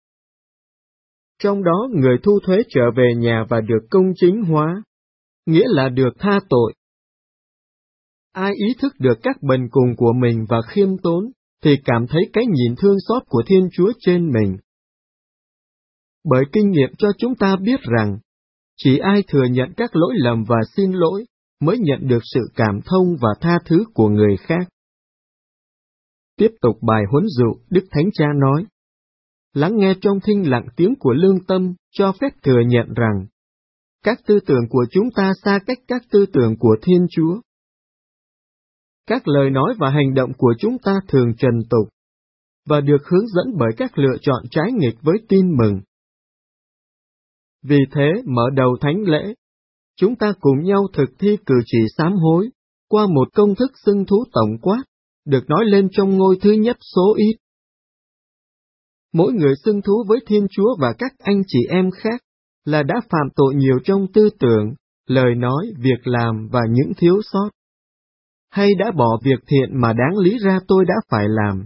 Speaker 5: Trong đó người thu thuế trở về nhà và được công chính hóa, nghĩa là được tha tội. Ai ý thức được các bần cùng của mình và khiêm tốn, thì cảm thấy cái nhìn thương xót của Thiên Chúa trên mình. Bởi kinh nghiệm cho chúng ta biết rằng, chỉ ai thừa nhận các lỗi lầm và xin lỗi, mới nhận được sự cảm thông và tha thứ của người khác. Tiếp tục bài huấn dụ, Đức Thánh Cha nói, lắng nghe trong thinh lặng tiếng của lương tâm, cho phép thừa nhận rằng, các tư tưởng của chúng ta xa cách các tư tưởng của Thiên Chúa. Các lời nói và hành động của chúng ta thường trần tục, và được hướng dẫn bởi các lựa chọn trái nghịch với tin mừng. Vì thế, mở đầu thánh lễ, chúng ta cùng nhau thực thi cử chỉ sám hối, qua một công thức xưng thú tổng quát, được nói lên trong ngôi thứ nhất số ít. Mỗi người xưng thú với Thiên Chúa và các anh chị em khác là đã phạm tội nhiều trong tư tưởng, lời nói, việc làm và những thiếu sót, hay đã bỏ việc thiện mà đáng lý ra tôi đã phải làm.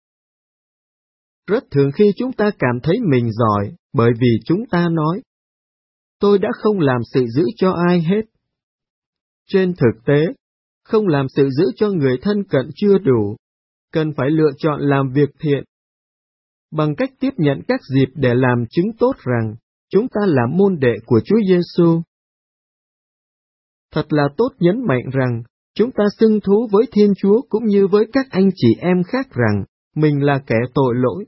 Speaker 5: Rất thường khi chúng ta cảm thấy mình giỏi, bởi vì chúng ta nói, tôi đã không làm sự dữ cho ai hết. Trên thực tế, không làm sự dữ cho người thân cận chưa đủ, cần phải lựa chọn làm việc thiện. Bằng cách tiếp nhận các dịp để làm chứng tốt rằng, chúng ta là môn đệ của Chúa Giêsu. Thật là tốt nhấn mạnh rằng, chúng ta xưng thú với Thiên Chúa cũng như với các anh chị em khác rằng, mình là kẻ tội lỗi.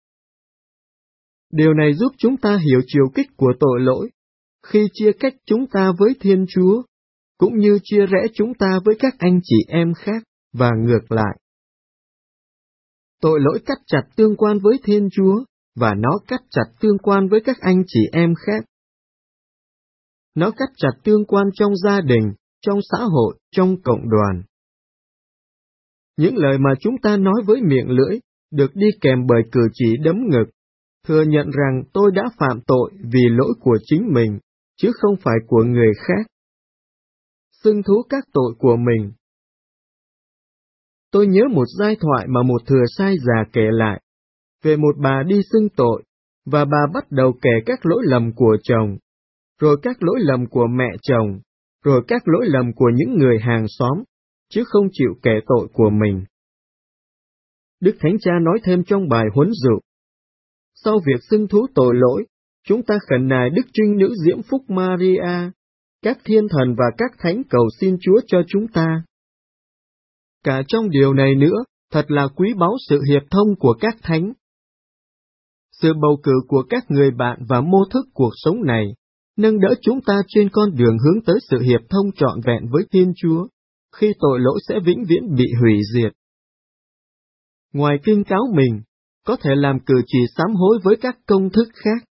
Speaker 5: Điều này giúp chúng ta hiểu chiều kích của tội lỗi, khi chia cách chúng ta với Thiên Chúa, cũng như chia rẽ chúng ta với các anh chị em khác, và ngược lại. Tội lỗi cắt chặt tương quan với Thiên Chúa, và nó cắt chặt tương quan với các anh chị em khác. Nó cắt chặt tương quan trong gia đình, trong xã hội, trong cộng đoàn. Những lời mà chúng ta nói với miệng lưỡi, được đi kèm bởi cử chỉ đấm ngực, thừa nhận rằng tôi đã phạm tội vì lỗi của chính mình, chứ không phải của người khác. Xưng thú các tội của mình. Tôi nhớ một giai thoại mà một thừa sai già kể lại, về một bà đi xưng tội, và bà bắt đầu kể các lỗi lầm của chồng, rồi các lỗi lầm của mẹ chồng, rồi các lỗi lầm của những người hàng xóm, chứ không chịu kể tội của mình. Đức Thánh Cha nói thêm trong bài huấn dụ, sau việc xưng thú tội lỗi, chúng ta khẩn nài Đức Trinh Nữ Diễm Phúc Maria, các thiên thần và các thánh cầu xin Chúa cho chúng ta. Cả trong điều này nữa, thật là quý báu sự hiệp thông của các thánh. Sự bầu cử của các người bạn và mô thức cuộc sống này, nâng đỡ chúng ta trên con đường hướng tới sự hiệp thông trọn vẹn với Thiên Chúa, khi tội lỗi sẽ vĩnh viễn bị hủy diệt. Ngoài kinh cáo mình, có thể làm cử chỉ sám hối với các công thức khác.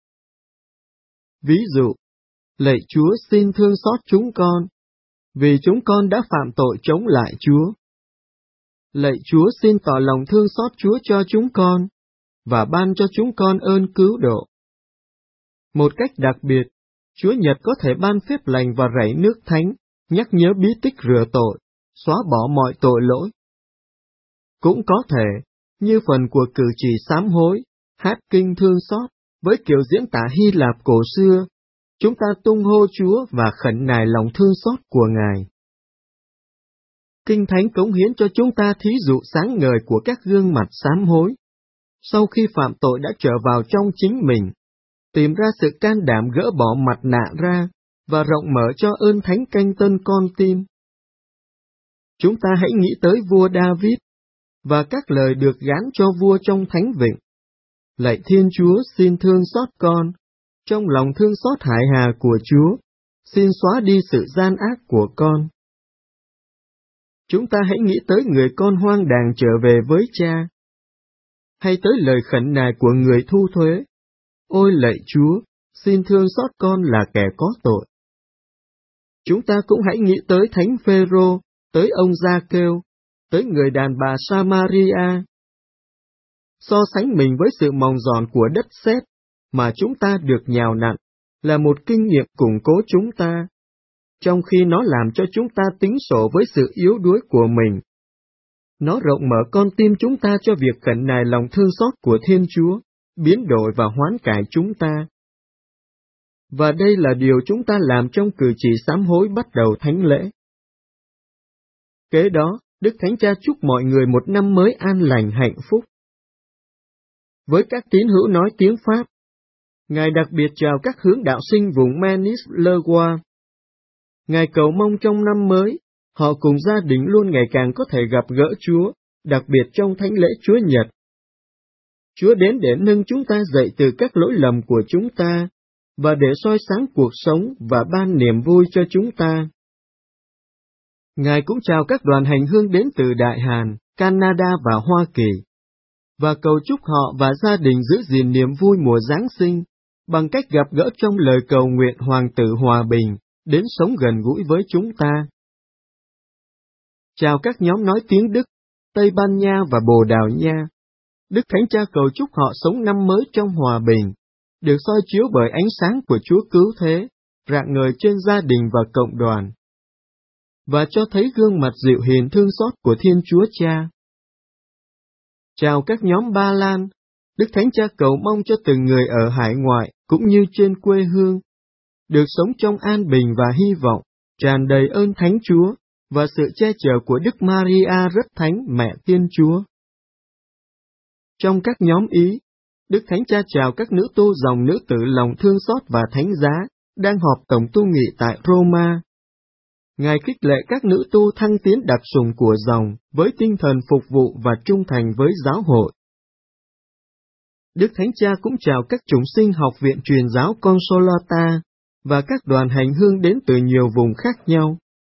Speaker 5: Ví dụ, lạy Chúa xin thương xót chúng con, vì chúng con đã phạm tội chống lại Chúa. Lạy Chúa xin tỏ lòng thương xót Chúa cho chúng con, và ban cho chúng con ơn cứu độ. Một cách đặc biệt, Chúa Nhật có thể ban phép lành và rảy nước thánh, nhắc nhớ bí tích rửa tội, xóa bỏ mọi tội lỗi. Cũng có thể, như phần của cử chỉ sám hối, hát kinh thương xót, với kiểu diễn tả Hy Lạp cổ xưa, chúng ta tung hô Chúa và khẩn nài lòng thương xót của Ngài. Kinh Thánh cống hiến cho chúng ta thí dụ sáng ngời của các gương mặt sám hối, sau khi phạm tội đã trở vào trong chính mình, tìm ra sự can đảm gỡ bỏ mặt nạ ra, và rộng mở cho ơn thánh canh tân con tim. Chúng ta hãy nghĩ tới vua David, và các lời được gán cho vua trong Thánh Vịnh. Lạy Thiên Chúa xin thương xót con, trong lòng thương xót hại hà của Chúa, xin xóa đi sự gian ác của con. Chúng ta hãy nghĩ tới người con hoang đàng trở về với cha, hay tới lời khẩn nài của người thu thuế. Ôi lạy Chúa, xin thương xót con là kẻ có tội. Chúng ta cũng hãy nghĩ tới Thánh Phêrô, tới ông Gia-kêu, tới người đàn bà Samaria. So sánh mình với sự mòng giòn của đất sét, mà chúng ta được nhào nặn, là một kinh nghiệm củng cố chúng ta, trong khi nó làm cho chúng ta tính sổ với sự yếu đuối của mình. Nó rộng mở con tim chúng ta cho việc khẩn nài lòng thương xót của Thiên Chúa, biến đổi và hoán cải chúng ta. Và đây là điều chúng ta làm trong cử chỉ sám hối bắt đầu thánh lễ. Kế đó, Đức Thánh Cha chúc mọi người một năm mới an lành hạnh phúc. Với các tín hữu nói tiếng Pháp, Ngài đặc biệt chào các hướng đạo sinh vùng Manis-le-Roi. Ngài cầu mong trong năm mới, họ cùng gia đình luôn ngày càng có thể gặp gỡ Chúa, đặc biệt trong thánh lễ Chúa Nhật. Chúa đến để nâng chúng ta dậy từ các lỗi lầm của chúng ta, và để soi sáng cuộc sống và ban niềm vui cho chúng ta. Ngài cũng chào các đoàn hành hương đến từ Đại Hàn, Canada và Hoa Kỳ, và cầu chúc họ và gia đình giữ gìn niềm vui mùa Giáng sinh, bằng cách gặp gỡ trong lời cầu nguyện Hoàng tử Hòa Bình, đến sống gần gũi với chúng ta. Chào các nhóm nói tiếng Đức, Tây Ban Nha và Bồ Đào Nha. Đức Thánh Cha cầu chúc họ sống năm mới trong hòa bình, được soi chiếu bởi ánh sáng của Chúa Cứu Thế, rạng ngời trên gia đình và cộng đoàn, và cho thấy gương mặt dịu hiền thương xót của Thiên Chúa Cha. Chào các nhóm Ba Lan, Đức Thánh Cha cầu mong cho từng người ở hải ngoại cũng như trên quê hương, được sống trong an bình và hy vọng, tràn đầy ơn Thánh Chúa, và sự che chở của Đức Maria rất thánh Mẹ Thiên Chúa. Trong các nhóm Ý, Đức Thánh Cha chào các nữ tu dòng nữ tử lòng thương xót và thánh giá, đang họp tổng tu nghị tại Roma. Ngài khích lệ các nữ tu thăng tiến đặc sủng của dòng, với tinh thần phục vụ và trung thành với giáo hội. Đức Thánh Cha cũng chào các chủng sinh học viện truyền giáo Consolata, và các đoàn hành hương đến từ nhiều vùng khác nhau.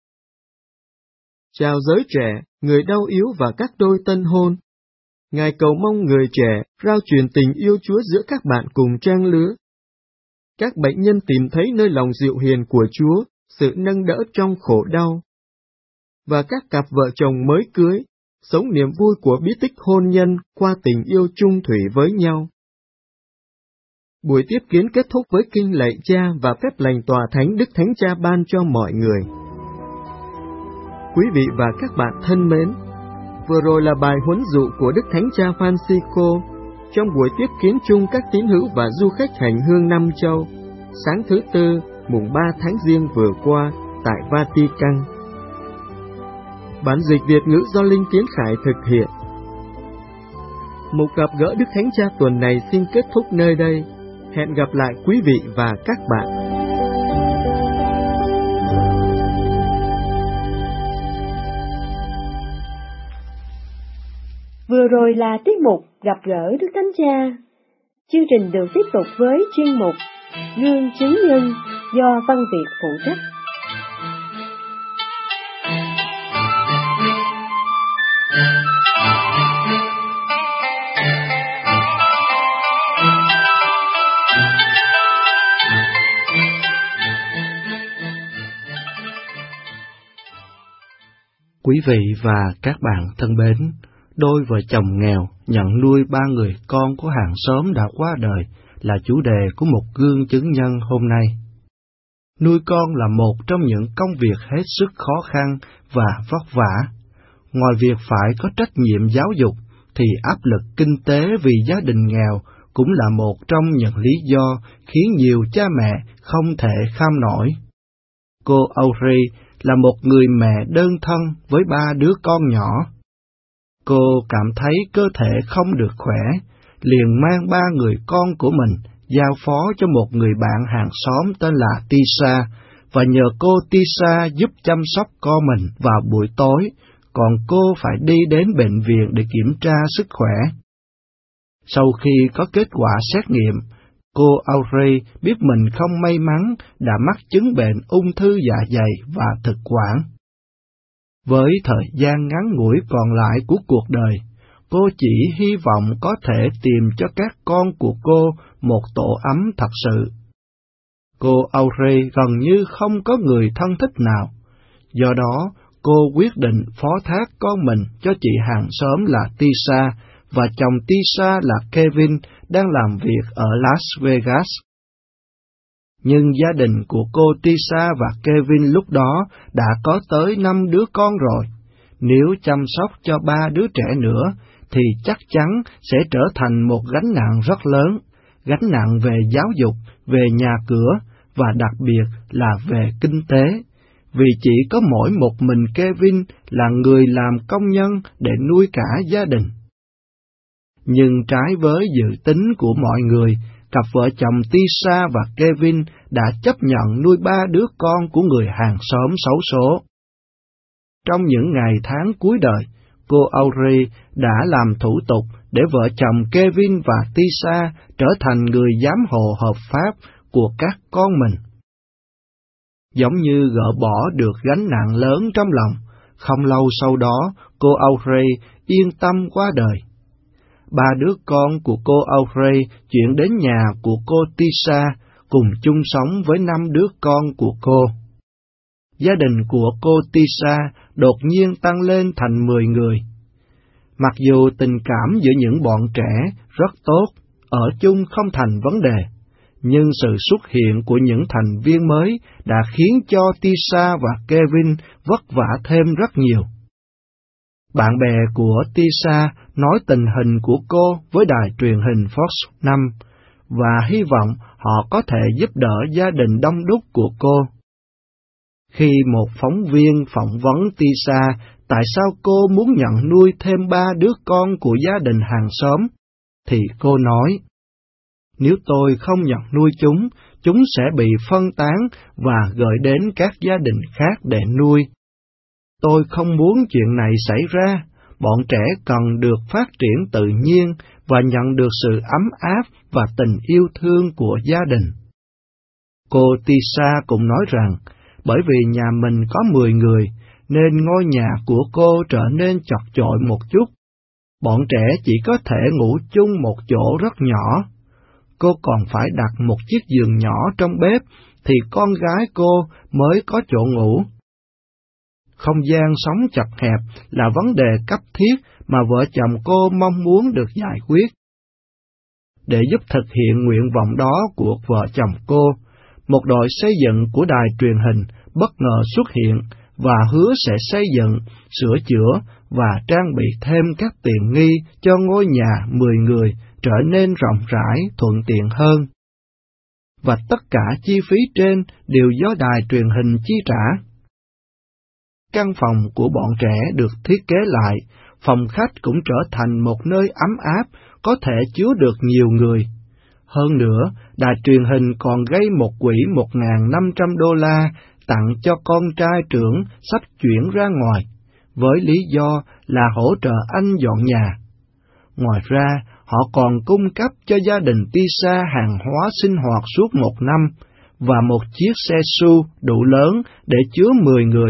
Speaker 5: Chào giới trẻ, người đau yếu và các đôi tân hôn. Ngài cầu mong người trẻ rao truyền tình yêu Chúa giữa các bạn cùng trang lứa. Các bệnh nhân tìm thấy nơi lòng dịu hiền của Chúa, sự nâng đỡ trong khổ đau. Và các cặp vợ chồng mới cưới, sống niềm vui của bí tích hôn nhân qua tình yêu chung thủy với nhau. Buổi tiếp kiến kết thúc với kinh lạy Cha và phép lành tòa thánh Đức Thánh Cha ban cho mọi người. Quý vị và các bạn thân mến, vừa rồi là bài huấn dụ của Đức Thánh Cha Francisco trong buổi tiếp kiến chung các tín hữu và du khách hành hương năm châu, sáng thứ Tư, mùng 3 tháng Giêng vừa qua tại Vatican. Bản dịch Việt ngữ do Linh Tiến Khải thực hiện. Một gặp gỡ Đức Thánh Cha tuần này xin kết thúc nơi đây. Hẹn gặp lại quý vị và các bạn.
Speaker 1: Vừa rồi là tiết mục Gặp gỡ Đức Thánh Cha. Chương trình được tiếp tục với chuyên mục Gương chứng nhân do Văn Việt phụ trách.
Speaker 6: Quý vị và các bạn thân mến, đôi vợ chồng nghèo nhận nuôi 3 người con của hàng xóm đã qua đời là chủ đề của một gương chứng nhân hôm nay. Nuôi con là một trong những công việc hết sức khó khăn và vất vả. Ngoài việc phải có trách nhiệm giáo dục, thì áp lực kinh tế vì gia đình nghèo cũng là một trong những lý do khiến nhiều cha mẹ không thể kham nổi. Cô Audrey là một người mẹ đơn thân với 3 đứa con nhỏ. Cô cảm thấy cơ thể không được khỏe, liền mang 3 người con của mình giao phó cho một người bạn hàng xóm tên là Tisa, và nhờ cô Tisa giúp chăm sóc con mình vào buổi tối, còn cô phải đi đến bệnh viện để kiểm tra sức khỏe. Sau khi có kết quả xét nghiệm, cô Audrey biết mình không may mắn đã mắc chứng bệnh ung thư dạ dày và thực quản. Với thời gian ngắn ngủi còn lại của cuộc đời, cô chỉ hy vọng có thể tìm cho các con của cô một tổ ấm thật sự. Cô Audrey gần như không có người thân thích nào, do đó cô quyết định phó thác con mình cho chị hàng xóm là Tisa và chồng Tisha là Kevin đang làm việc ở Las Vegas. Nhưng gia đình của cô Tisha và Kevin lúc đó đã có tới 5 đứa con rồi. Nếu chăm sóc cho 3 đứa trẻ nữa, thì chắc chắn sẽ trở thành một gánh nặng rất lớn, gánh nặng về giáo dục, về nhà cửa, và đặc biệt là về kinh tế, vì chỉ có mỗi một mình Kevin là người làm công nhân để nuôi cả gia đình. Nhưng trái với dự tính của mọi người, cặp vợ chồng Tisha và Kevin đã chấp nhận nuôi 3 đứa con của người hàng xóm xấu số. Trong những ngày tháng cuối đời, cô Audrey đã làm thủ tục để vợ chồng Kevin và Tisha trở thành người giám hộ hợp pháp của các con mình. Giống như gỡ bỏ được gánh nặng lớn trong lòng, không lâu sau đó cô Audrey yên tâm qua đời. 3 đứa con của cô Audrey chuyển đến nhà của cô Tisha, cùng chung sống với 5 đứa con của cô. Gia đình của cô Tisha đột nhiên tăng lên thành 10 người. Mặc dù tình cảm giữa những bọn trẻ rất tốt, ở chung không thành vấn đề, nhưng sự xuất hiện của những thành viên mới đã khiến cho Tisha và Kevin vất vả thêm rất nhiều. Bạn bè của Tisha nói tình hình của cô với đài truyền hình Fox 5 và hy vọng họ có thể giúp đỡ gia đình đông đúc của cô. Khi một phóng viên phỏng vấn Tisha tại sao cô muốn nhận nuôi thêm 3 đứa con của gia đình hàng xóm, thì cô nói, nếu tôi không nhận nuôi chúng sẽ bị phân tán và gửi đến các gia đình khác để nuôi. Tôi không muốn chuyện này xảy ra, bọn trẻ cần được phát triển tự nhiên và nhận được sự ấm áp và tình yêu thương của gia đình. Cô Tisha cũng nói rằng, bởi vì nhà mình có 10 người, nên ngôi nhà của cô trở nên chật chội một chút. Bọn trẻ chỉ có thể ngủ chung một chỗ rất nhỏ. Cô còn phải đặt một chiếc giường nhỏ trong bếp, thì con gái cô mới có chỗ ngủ. Không gian sống chật hẹp là vấn đề cấp thiết mà vợ chồng cô mong muốn được giải quyết. Để giúp thực hiện nguyện vọng đó của vợ chồng cô, một đội xây dựng của đài truyền hình bất ngờ xuất hiện và hứa sẽ xây dựng, sửa chữa và trang bị thêm các tiện nghi cho ngôi nhà 10 người trở nên rộng rãi, thuận tiện hơn. Và tất cả chi phí trên đều do đài truyền hình chi trả. Căn phòng của bọn trẻ được thiết kế lại, phòng khách cũng trở thành một nơi ấm áp, có thể chứa được nhiều người. Hơn nữa, đài truyền hình còn gây một quỹ $1.500 tặng cho con trai trưởng sắp chuyển ra ngoài, với lý do là hỗ trợ anh dọn nhà. Ngoài ra, họ còn cung cấp cho gia đình Tisha hàng hóa sinh hoạt suốt 1 năm, và một chiếc xe SUV đủ lớn để chứa 10 người.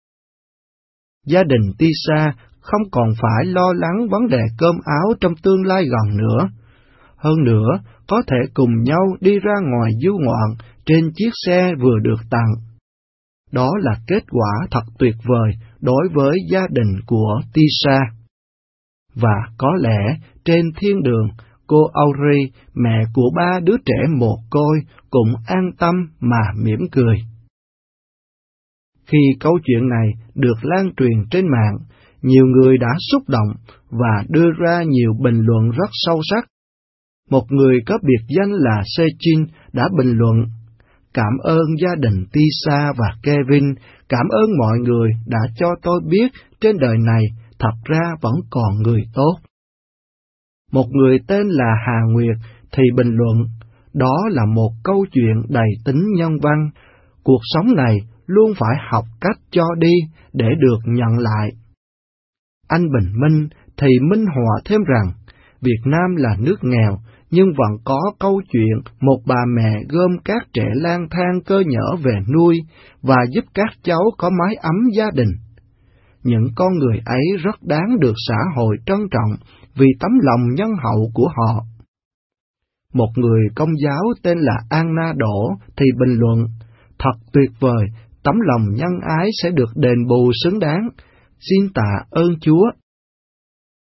Speaker 6: Gia đình Tisha không còn phải lo lắng vấn đề cơm áo trong tương lai gần nữa. Hơn nữa, có thể cùng nhau đi ra ngoài du ngoạn trên chiếc xe vừa được tặng. Đó là kết quả thật tuyệt vời đối với gia đình của Tisha. Và có lẽ trên thiên đường, cô Audrey, mẹ của 3 đứa trẻ mồ côi, cũng an tâm mà mỉm cười. Khi câu chuyện này được lan truyền trên mạng, nhiều người đã xúc động và đưa ra nhiều bình luận rất sâu sắc. Một người có biệt danh là Sechin đã bình luận, cảm ơn gia đình Tisha và Kevin, cảm ơn mọi người đã cho tôi biết trên đời này thật ra vẫn còn người tốt. Một người tên là Hà Nguyệt thì bình luận, đó là một câu chuyện đầy tính nhân văn, cuộc sống này luôn phải học cách cho đi để được nhận lại. Anh Bình Minh thì minh họa thêm rằng, Việt Nam là nước nghèo, nhưng vẫn có câu chuyện một bà mẹ gom các trẻ lang thang cơ nhỡ về nuôi và giúp các cháu có mái ấm gia đình. Những con người ấy rất đáng được xã hội trân trọng vì tấm lòng nhân hậu của họ. Một người Công giáo tên là Anna Đỗ thì bình luận, thật tuyệt vời, tấm lòng nhân ái sẽ được đền bù xứng đáng, xin tạ ơn Chúa.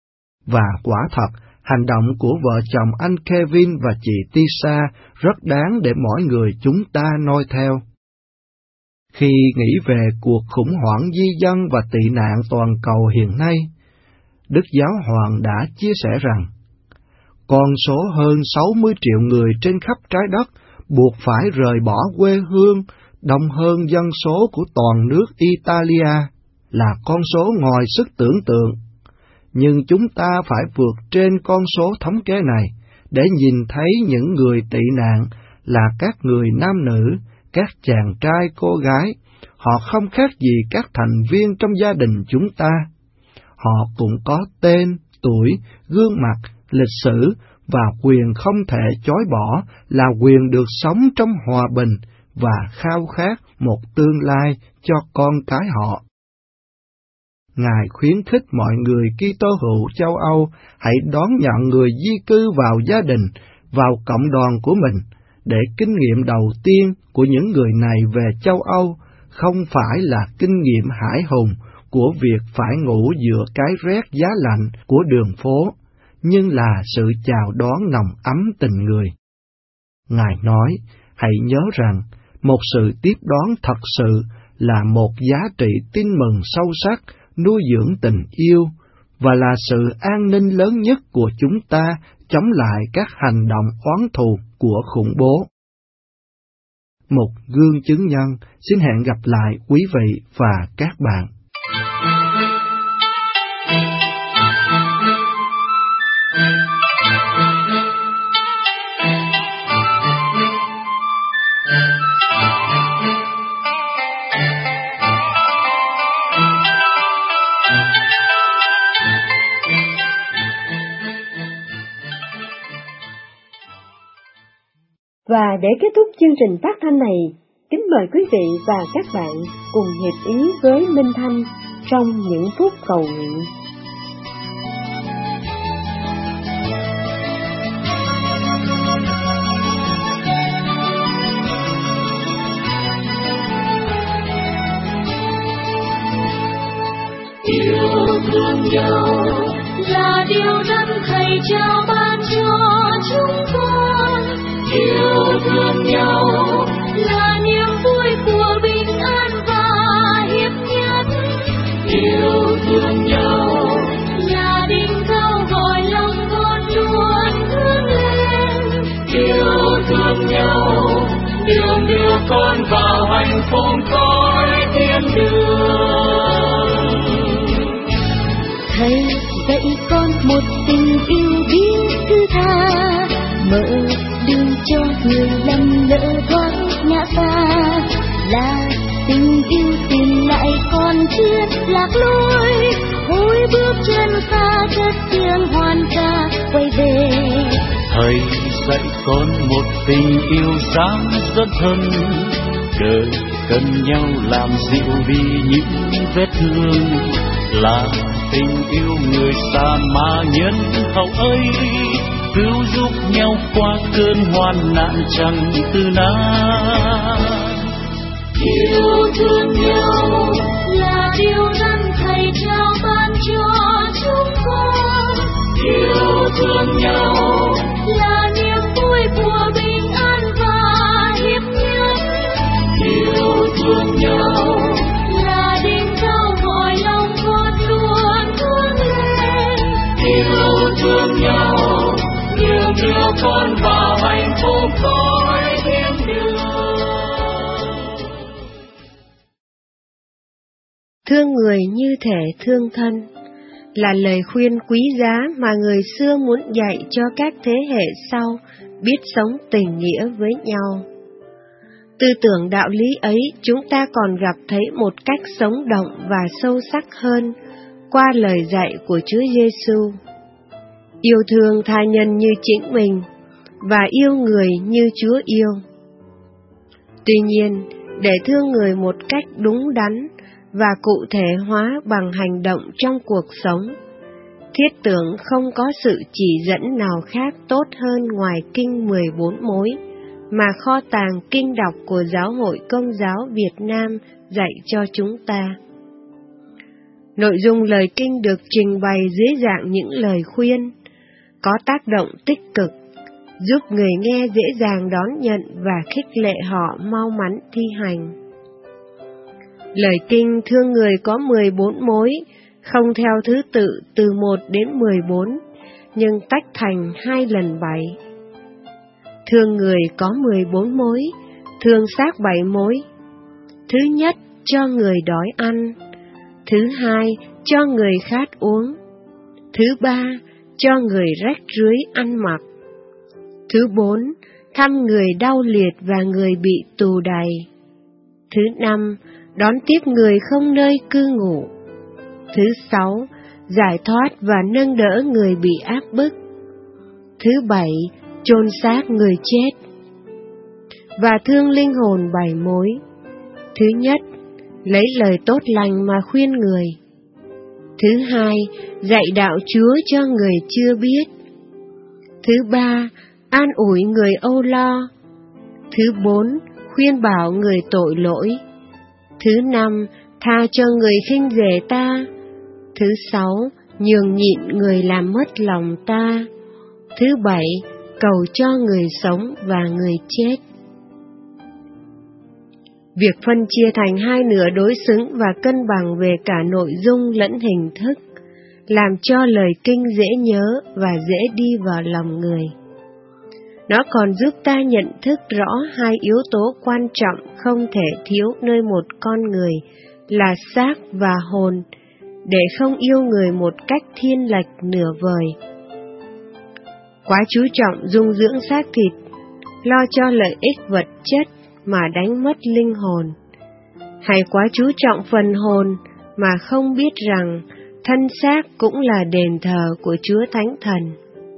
Speaker 6: Và quả thật, hành động của vợ chồng anh Kevin và chị Tisha rất đáng để mỗi người chúng ta noi theo. Khi nghĩ về cuộc khủng hoảng di dân và tị nạn toàn cầu hiện nay, Đức Giáo Hoàng đã chia sẻ rằng, con số hơn 60 triệu người trên khắp trái đất buộc phải rời bỏ quê hương, đông hơn dân số của toàn nước Italia, là con số ngoài sức tưởng tượng. Nhưng chúng ta phải vượt trên con số thống kê này để nhìn thấy những người tị nạn là các người nam nữ, các chàng trai cô gái. Họ không khác gì các thành viên trong gia đình chúng ta. Họ cũng có tên, tuổi, gương mặt, lịch sử và quyền không thể chối bỏ là quyền được sống trong hòa bình và khao khát một tương lai cho con cái họ. Ngài khuyến khích mọi người Kitô hữu châu Âu hãy đón nhận người di cư vào gia đình, vào cộng đoàn của mình, để kinh nghiệm đầu tiên của những người này về châu Âu không phải là kinh nghiệm hãi hùng của việc phải ngủ giữa cái rét giá lạnh của đường phố, nhưng là sự chào đón nồng ấm tình người. Ngài nói, hãy nhớ rằng, một sự tiếp đón thật sự là một giá trị tin mừng sâu sắc, nuôi dưỡng tình yêu, và là sự an ninh lớn nhất của chúng ta chống lại các hành động oán thù của khủng bố. Một gương chứng nhân xin hẹn gặp lại quý vị và các bạn.
Speaker 1: Và để kết thúc chương trình phát thanh này, kính mời quý vị và các bạn cùng hiệp ý với Minh Thanh trong những phút cầu nguyện.
Speaker 2: Yêu thương nhau là điều răn Thầy trao ban cho chúng con. Yêu thương nhau là niềm vui của bình an và hiệp nhất. Yêu thương nhau là đỉnh cao gọi lòng con luôn hướng lên. Yêu thương nhau đường đưa con vào hạnh phúc cõi thiên đường. Thầy dạy con một tình yêu biết thứ tha, mở đường cho người lầm lỡ thoát ngã xa, là tình yêu tìm lại con chưa lạc lối, hối bước chân xa cất tiếng hoan ca quay về.
Speaker 7: Thầy dạy con một tình yêu sáng rất thân, đời cần nhau làm dịu đi những vết thương, là tình yêu người xa mà nhân hậu ấy, cứu giúp nhau qua cơn hoạn nạn chẳng từ nan.
Speaker 2: Yêu thương nhau là điều răn Thầy trao ban cho chúng con. Yêu thương nhau là niềm vui của bình an và hiệp nhất. Yêu thương nhau là đỉnh cao gọi lòng con luôn hướng lên. Yêu thương nhau đường đưa con vào hạnh phúc cõi thiên đường.
Speaker 1: Thương người như thể thương thân là lời khuyên quý giá mà người xưa muốn dạy cho các thế hệ sau biết sống tình nghĩa với nhau. Tư tưởng đạo lý ấy chúng ta còn gặp thấy một cách sống động và sâu sắc hơn qua lời dạy của Chúa Giêsu. Yêu thương tha nhân như chính mình và yêu người như Chúa yêu. Tuy nhiên, để thương người một cách đúng đắn và cụ thể hóa bằng hành động trong cuộc sống, thiết tưởng không có sự chỉ dẫn nào khác tốt hơn ngoài Kinh 14 mối mà kho tàng kinh đọc của Giáo hội Công giáo Việt Nam dạy cho chúng ta.
Speaker 8: Nội dung lời kinh được trình bày dưới dạng những lời khuyên, có tác động tích cực, giúp người nghe dễ dàng đón nhận và khích lệ họ mau mắn thi hành. Lời kinh thương người có 14 mối, không theo thứ tự từ 1 đến 14, nhưng tách thành 2 lần 7. Thương người có 14 mối, thương xác 7 mối. Thứ nhất, cho người đói ăn. Thứ hai, cho người khát uống. Thứ ba, cho người rách rưới ăn mặc. Thứ 4, thăm người đau liệt và người bị tù đày. Thứ 5, đón tiếp người không nơi cư ngụ. Thứ 6, giải thoát và nâng đỡ người bị áp bức. Thứ 7, chôn xác người chết. Và thương linh hồn 7 mối. Thứ nhất, lấy lời tốt lành mà khuyên người. Thứ hai, dạy đạo Chúa cho người chưa biết. Thứ ba, an ủi người âu lo. Thứ 4, khuyên bảo người tội lỗi. Thứ 5, tha cho người khinh rẻ ta. Thứ 6, nhường nhịn người làm mất lòng ta. Thứ 7, cầu cho người sống và người chết. Việc phân chia thành 2 nửa đối xứng và cân bằng về cả nội dung lẫn hình thức, làm cho lời kinh dễ nhớ và dễ đi vào lòng người. Nó còn giúp ta nhận thức rõ 2 yếu tố quan trọng không thể thiếu nơi một con người là xác và hồn, để không yêu người một cách thiên lệch nửa vời. Quá chú trọng dung dưỡng xác thịt, lo cho lợi ích vật chất mà đánh mất linh hồn, hay quá chú trọng phần hồn mà không biết rằng thân xác cũng là đền thờ của Chúa Thánh Thần.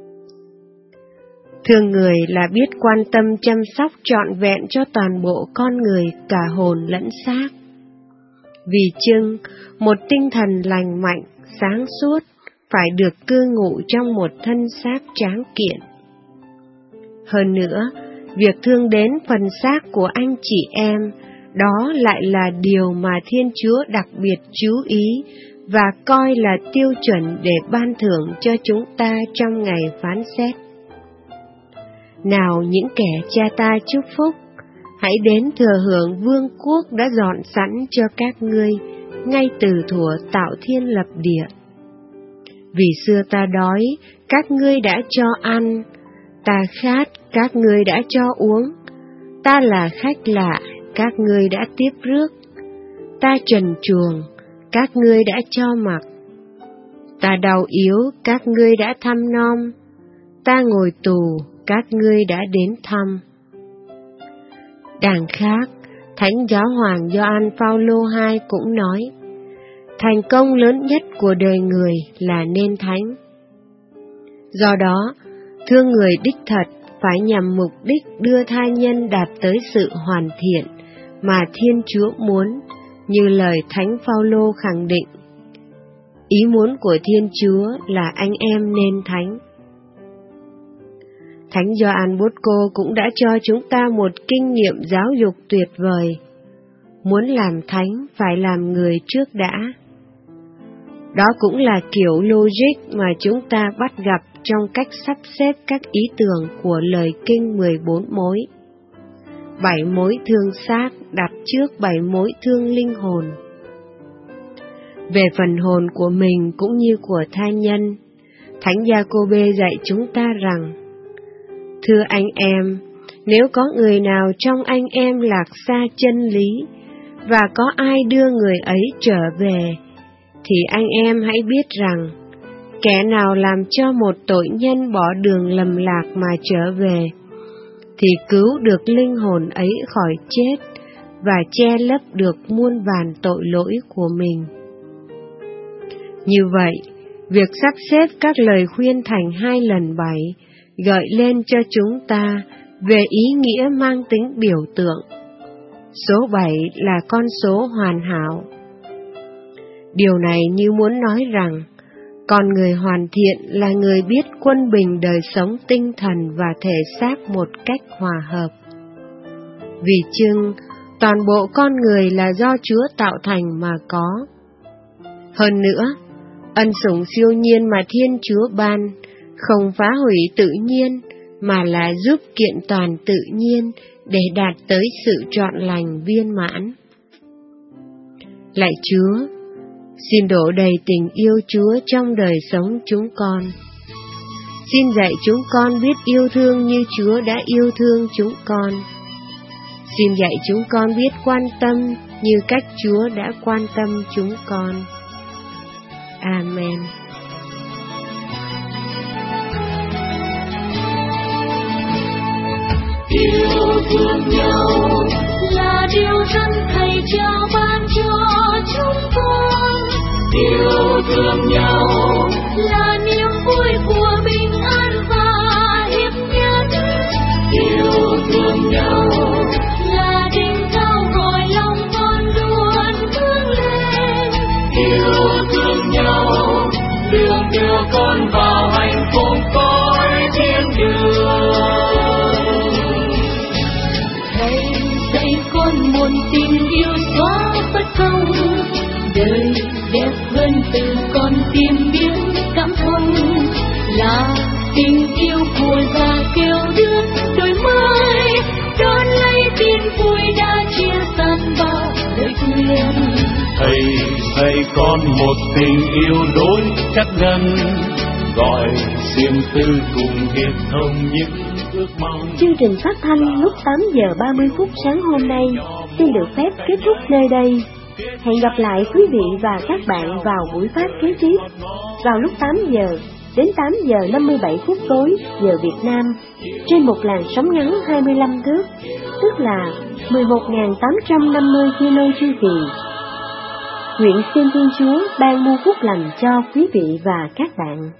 Speaker 8: Thương người là biết quan tâm chăm sóc trọn vẹn cho toàn bộ con người, cả hồn lẫn xác. Vì chưng, một tinh thần lành mạnh, sáng suốt phải được cư ngụ trong một thân xác tráng kiện. Hơn nữa, việc thương đến phần xác của anh chị em, đó lại là điều mà Thiên Chúa đặc biệt chú ý và coi là tiêu chuẩn để ban thưởng cho chúng ta trong ngày phán xét. Nào những kẻ cha ta chúc phúc, hãy đến thừa hưởng vương quốc đã dọn sẵn cho các ngươi, ngay từ thuở tạo thiên lập địa. Vì xưa ta đói, các ngươi đã cho ăn, ta khát, các ngươi đã cho uống, ta là khách lạ, các ngươi đã tiếp rước, ta trần truồng, các ngươi đã cho mặc, ta đau yếu, các ngươi đã thăm nom, ta ngồi tù, các ngươi đã đến thăm. Đằng khác, Thánh Giáo hoàng Gioan Phaolô II cũng nói, thành công lớn nhất của đời người là nên thánh. Do đó, thương người đích thật phải nhằm mục đích đưa tha nhân đạt tới sự hoàn thiện mà Thiên Chúa muốn, như lời Thánh Phaolô khẳng định. Ý muốn của Thiên Chúa là anh em nên thánh. Thánh Gioan Bosco cũng đã cho chúng ta một kinh nghiệm giáo dục tuyệt vời. Muốn làm thánh phải làm người trước đã. Đó cũng là kiểu logic mà chúng ta bắt gặp trong cách sắp xếp các ý tưởng của lời kinh 14 mối. 7 mối thương xác đặt trước 7 mối thương linh hồn. Về phần hồn của mình cũng như của tha nhân, Thánh Giacôbê dạy chúng ta rằng, thưa anh em, nếu có người nào trong anh em lạc xa chân lý, và có ai đưa người ấy trở về, thì anh em hãy biết rằng, kẻ nào làm cho một tội nhân bỏ đường lầm lạc mà trở về, thì cứu được linh hồn ấy khỏi chết, và che lấp được muôn vàn tội lỗi của mình. Như vậy, việc sắp xếp các lời khuyên thành 2 lần 7 gợi lên cho chúng ta về ý nghĩa mang tính biểu tượng. Số 7 là con số hoàn hảo. Điều này như muốn nói rằng, con người hoàn thiện là người biết quân bình đời sống tinh thần và thể xác một cách hòa hợp. Vì chưng, toàn bộ con người là do Chúa tạo thành mà có. Hơn nữa, ân sủng siêu nhiên mà Thiên Chúa ban không phá hủy tự nhiên, mà là giúp kiện toàn tự nhiên để đạt tới sự trọn lành viên mãn. Lạy Chúa, xin đổ đầy tình yêu Chúa trong đời sống chúng con. Xin dạy chúng con biết yêu thương như Chúa đã yêu thương chúng con. Xin dạy chúng con biết quan tâm như cách Chúa đã quan tâm chúng con. Amen.
Speaker 2: Yêu thương nhau là điều dân Thầy trao ban cho chúng con. Yêu thương nhau là niềm vui của bình an và hiệp nhất. Yêu thương nhau là đỉnh cao gọi lòng con luôn hướng lên. Yêu thương nhau đường đưa con vào hạnh phúc cõi thiên đường. Thầy dạy con muôn tình yêu xóa bất công, đời đẹp hơn từ con tìm biết cảm thông, là tình yêu của già kêu đứa đổi mới, đón lấy tin vui đã chia săn bao đời quyền.
Speaker 7: Thầy dạy con một tình yêu đối chắc ngân, gọi riêng tư cùng hiệp thông những ước mong.
Speaker 1: Chương trình phát thanh lúc 8 giờ 30 phút sáng hôm nay xin được phép kết thúc nơi đây. Hẹn gặp lại quý vị và các bạn vào buổi phát kế tiếp vào lúc 8 giờ đến 8 giờ 57 phút tối giờ Việt Nam trên một làn sóng ngắn 25 thước, tức là 11.850 kilo chu kỳ. Nguyện xin Thiên Chúa ban muôn phúc lành cho quý vị và các bạn.